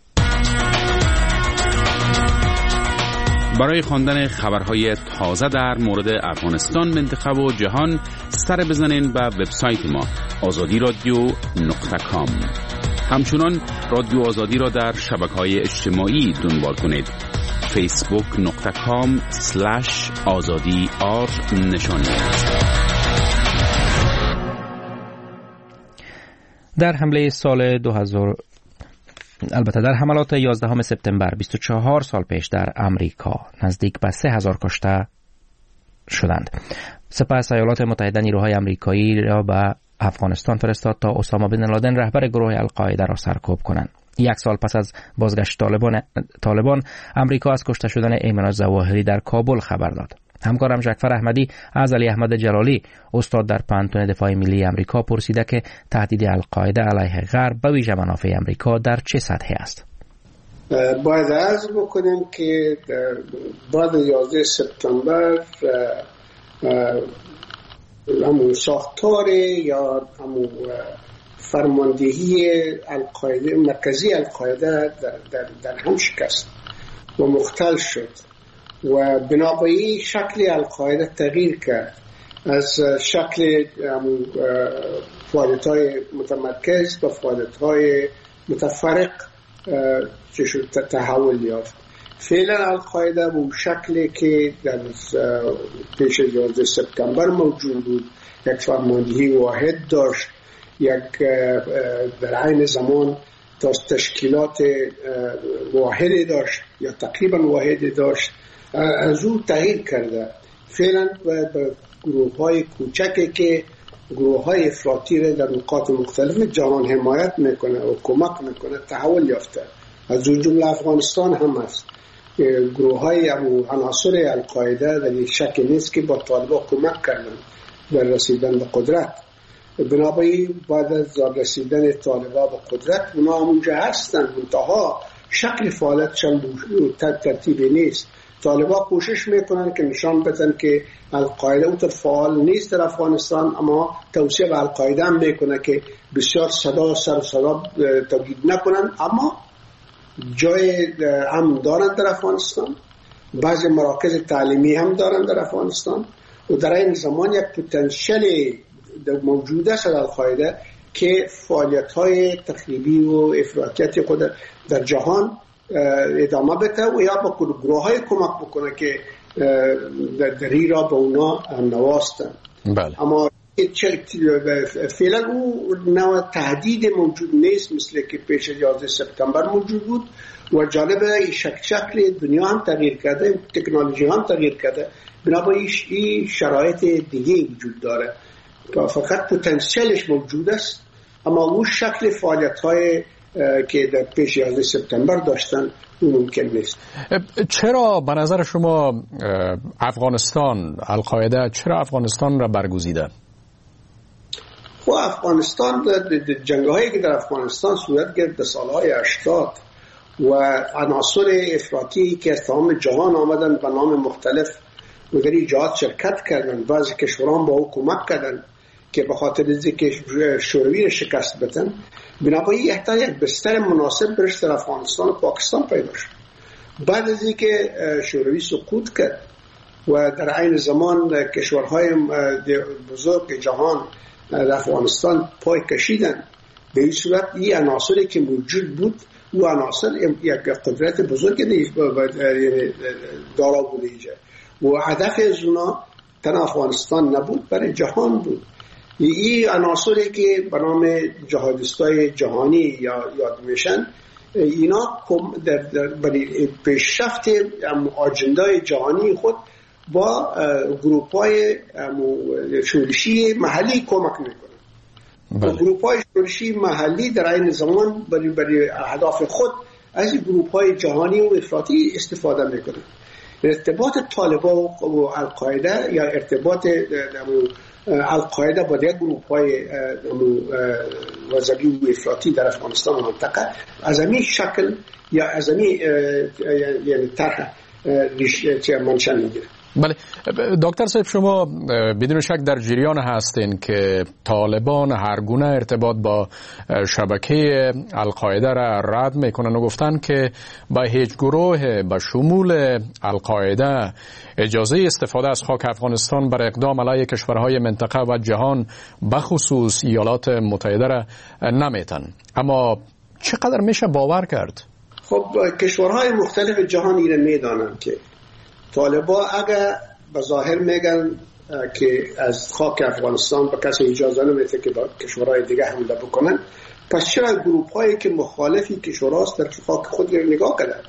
برای خواندن خبرهای تازه در مورد افغانستان، منطقه و جهان سر بزنین به وبسایت ما azadiradio.com. همچنان رادیو آزادی را در شبکه‌های اجتماعی دنبال کنید. facebook.com/azadi_r در حمله سال 2000 البته در حملات 11 سپتامبر 24 سال پیش در امریکا نزدیک به 3000 کشته شدند. سپس ایالات متحده نیروهای آمریکایی را به افغانستان فرستاد تا اسامه بن لادن رهبر گروه القاعده را سرکوب کنند. 1 سال پس از بازگشت طالبان، امریکا از کشته شدن ایمن الظواهری در کابل خبر داد. همکارم جعفر احمدی از علی احمد جلالی، استاد در پانتون دفاع ملی آمریکا، پرسیده که تهدید القاعده علیه غرب به ویژه منافع آمریکا در چه سطحی است؟ باید عرض بکنیم که بعد 11 سپتامبر همون ساختار یا همون فرماندهی القاعده، مرکزی القاعده در هم شکست و مختل شد و بنابراین شکل القاعده تغییر کرد از شکل فعالیت‌های متمرکز به فعالیت‌های متفرق تحول یافت. فعلا القاعده به شکلی که در پیش 11 سپتامبر موجود بود، یک فرماندهی واحد داشت، یک در عین زمان تشکیلات واحدی داشت یا تقریبا واحدی داشت، از او تغییر کرده. فعلا به گروه های کوچکی که گروه های افراطی را در نقاط مختلف جهان حمایت میکنه و کمک میکنه تحول یافته. از اون جمله افغانستان هم است. گروه های عناصر القاعده در یک شکل نیست که با طالبان کمک کردن در رسیدن به قدرت. بنابراین بعد از رسیدن طالبان به قدرت اونا همونجا هستن، منتها شکل فعالیتشان ترتیبی نیست. طالبان کوشش میکنن که نشان بدن که القاعده اونطور فعال نیست در افغانستان، اما توصیه به القاعده هم میکنه که بسیار صدا تولید نکنن، اما جای هم دارن در افغانستان، بعضی مراکز تعلیمی هم دارن در افغانستان و در این زمان یک پتانسیل موجود است در القاعده که فعالیت‌های تخریبی و افراطیت خود در جهان ادامه بده و یا با گروه‌های کمک بکنه که دری را به اونا نواستن. بله. اما فعلا او نوع تهدید موجود نیست مثل که پیش 11 سپتامبر موجود بود و جالبه شکل دنیا هم تغییر کرده، تکنولوژی هم تغییر کرده، بنابراین این شرایط دیگه وجود داره. فقط پتانسیلش موجود است، اما اون شکل فعالیت‌های که در پیش 11 سپتامبر داشتن اون ممکن نیست. چرا به نظر شما افغانستان، القاعده چرا افغانستان را برگزیده؟ خب افغانستان جنگ‌هایی که در افغانستان صورت گرفت در سالهای 80 و عناصر افراطی که از تمام جهان آمدن به نام مختلف و در ایجاد شرکت کردن، بعضی کشوران با او کمک کردن که به خاطر اینکه شوروی را شکست بدن، بنابراین احتیاج یک بستر مناسب برش در افغانستان و پاکستان پیدا شد. بعد از اینکه شوروی سقوط کرد و در عین زمان کشورهای بزرگ جهان در افغانستان پای کشیدن، به این صورت این عناصری که موجود بود و عناصر یک قدرت بزرگ دارا بوده اینجا و هدف از اونا تن افغانستان نبود، برای جهان بود. این عناصری که به نام جهادیستای جهانی یا یاد میشن، اینا برای پیشرفت آجندای جهانی خود با گروپ‌های شورشی محلی کمک میکنن. گروپ‌های شورشی محلی در این زمان برای اهداف خود از این گروپ‌های جهانی و افراطی استفاده میکنن. ارتباط طالبان و القاعده یا ارتباط القاعده با دیگر گروپ‌های وزبی و افراطی در افغانستان و منطقه از همین شکل یا از همین یعنی طرح منشأ میگیره. بله دکتر صاحب، شما بدون شک در جریان هستین که طالبان هر گونه ارتباط با شبکه القاعده را رد میکنن و گفتن که با هیچ گروه به شمول القاعده اجازه استفاده از خاک افغانستان بر اقدام علیه کشورهای منطقه و جهان بخصوص ایالات متحده را نمیتن. اما چقدر میشه باور کرد؟ خب کشورهای مختلف جهان ایره میدانن که طالبان اگر به ظاهر میگن که از خاک افغانستان به کسی اجازه نمیده که با کشورهای دیگه حمله بکنن، پس چرا گروپ هایی که مخالفی کشوراست در خاک خود رو نگاه کردن؟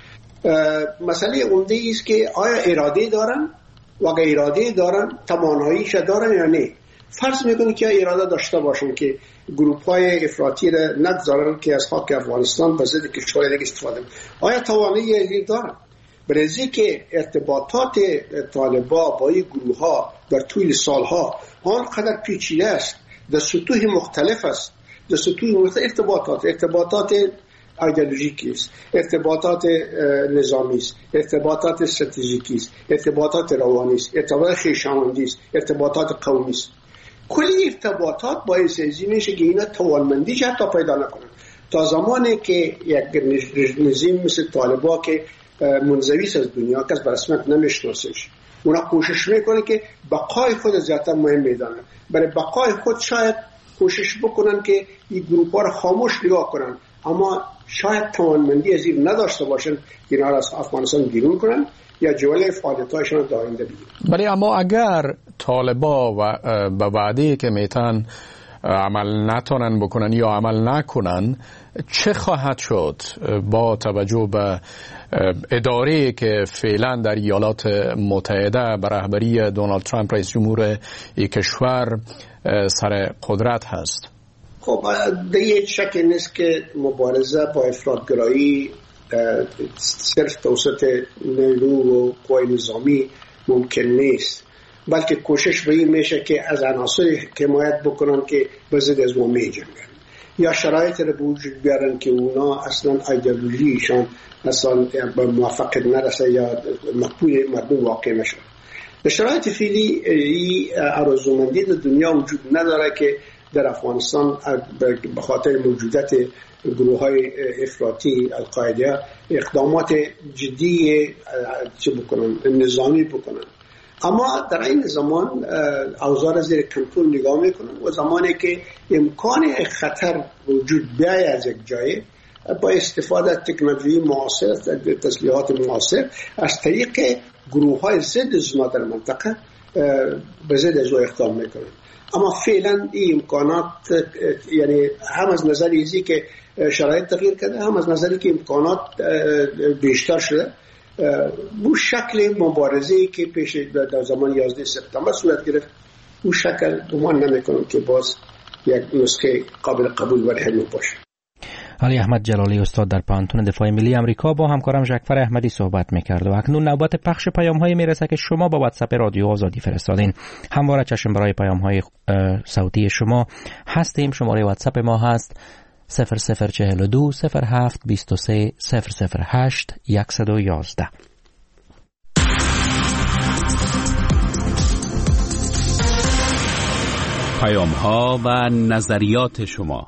مسئله عمده است که آیا اراده دارن و اگر اراده دارن تواناییش دارن یا نه. فرض میکنه که اراده داشته باشن که گروپ های افراطی را نگذارن که از خاک افغانستان به ضد کشورهای دیگه استفاده کنن. آیا توانایی دارن؟ برای که ارتباطات طالبان با این گروه ها در طول سالها آنقدر پیچیده است، در سطوح مختلف است، در سطوح مختلف ارتباطات ایدئولوژیکی است، ارتباطات نظامی است، ارتباطات استراتژیکی است، ارتباطات روانی است، ارتباطات خویشاوندی است، ارتباطات قومی است. کلی ارتباطات باعث میشه که اینا توانمندی حتی پیدا نکنن. تا زمانی که یک نظام مثل طالبان که منزوی از دنیا کس به رسمیت نمیشناسش، اونا کوشش میکنه که بقای خود زیادتر مهم میدانن. برای بقای خود شاید کوشش بکنن که این گروپ ها رو خاموش نگاه کنن، اما شاید توانمندی از این نداشته باشن که اینا را از افغانستان بیرون کنن یا جوله فعالیت‌هایشان را آینده بگیرن. بله اما اگر طالبان به وعده که میتن عمل نتونن بکنن یا عمل نکنن، چه خواهد شد با توجه به اداره‌ای که فعلا در ایالات متحده به رهبری دونالد ترامپ رئیس جمهور این کشور سر قدرت هست؟ خب دیگه شکی نیست که مبارزه با افراط‌گرایی صرف توسط نیرو و قوای نظامی ممکن نیست، بلکه کوشش به این میشه که از عناصری حمایت بکنن که به ضد از ما میجنگن یا شرایط رو به وجود بیارن که اونا اصلا ایدئولوژیشان اصلا به موفقیت نرسه یا مقبول مردم واقع نشه. در شرایط فعلی این آرزومندی در دنیا وجود نداره که در افغانستان به خاطر موجودیت گروه های افراطی القاعده اقدامات جدی نظامی بکنن. اما در این زمان اوضاع زیر کنترل نگاه میکنن و زمانی که امکان خطر وجود بیاید از یک جای با استفاده از تکنولوژی معاصر، تسلیحات معاصر، از طریق گروه های ضد زنا در منطقه به ضد از او اقدام میکنن. اما فعلا این امکانات یعنی هم از نظر ایزی که شرایط تغییر کرده، هم از نظری که امکانات بیشتر شده، بو شکل مبارزه‌ای که پیش در زمان 11 سپتامبر صورت گرفت، او شکل گمان نمی‌کنم که باز یک نسخه قابل قبول برای همه باشه. علی احمد جلالی استاد در پانتون دفاع ملی امریکا با همکارم ژکفر احمدی صحبت می‌کرد و اکنون نوبت پخش پیام‌های میرسه که شما با واتساپ رادیو آزادی فرستادین. همواره چشم برای پیام‌های صوتی شما هستیم. شماره واتساپ ما هست 0042 07 23 008 111. پیام‌ها و نظریات شما.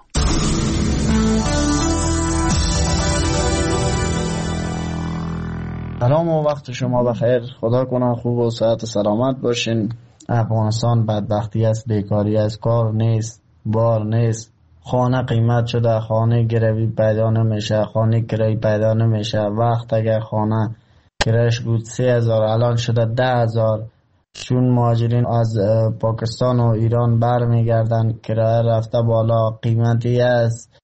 سلام و وقت شما بخیر. خدا کنه خوب و صحت و سلامت باشین. افغانستان بدبختی است، بیکاری است، کار نیست، بار نیست، خانه قیمت شده، خانه گروی پیدا نمیشه، خانه کرایه پیدا نمیشه. وقت اگر خانه کرایش بود 3000 الان شده 10000. چون مهاجرین از پاکستان و ایران برمیگردن کرایه رفته بالا، قیمتی است.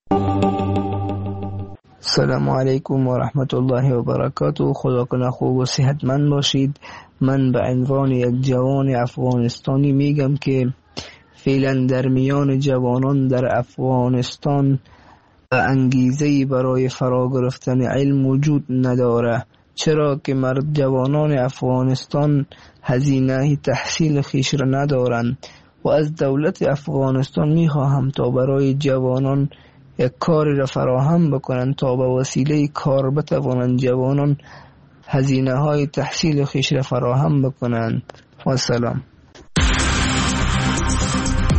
سلام علیکم و رحمت الله و برکاته. خدا کنه خوب و صحتمند باشید. من به عنوان یک جوان افغانستانی میگم که فعلا در میان جوانان در افغانستان انگیزه‌ای برای فرا گرفتن علم وجود نداره، چرا که جوانان افغانستان هزینه تحصیل خویش را ندارند و از دولت افغانستان میخواهم تا برای جوانان یک کاری را فراهم بکنند تا به وسیله کار بتوانند جوانان هزینه های تحصیل خویش را فراهم بکنند. و سلام.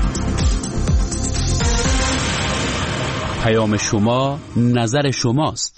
پیام شما نظر شماست.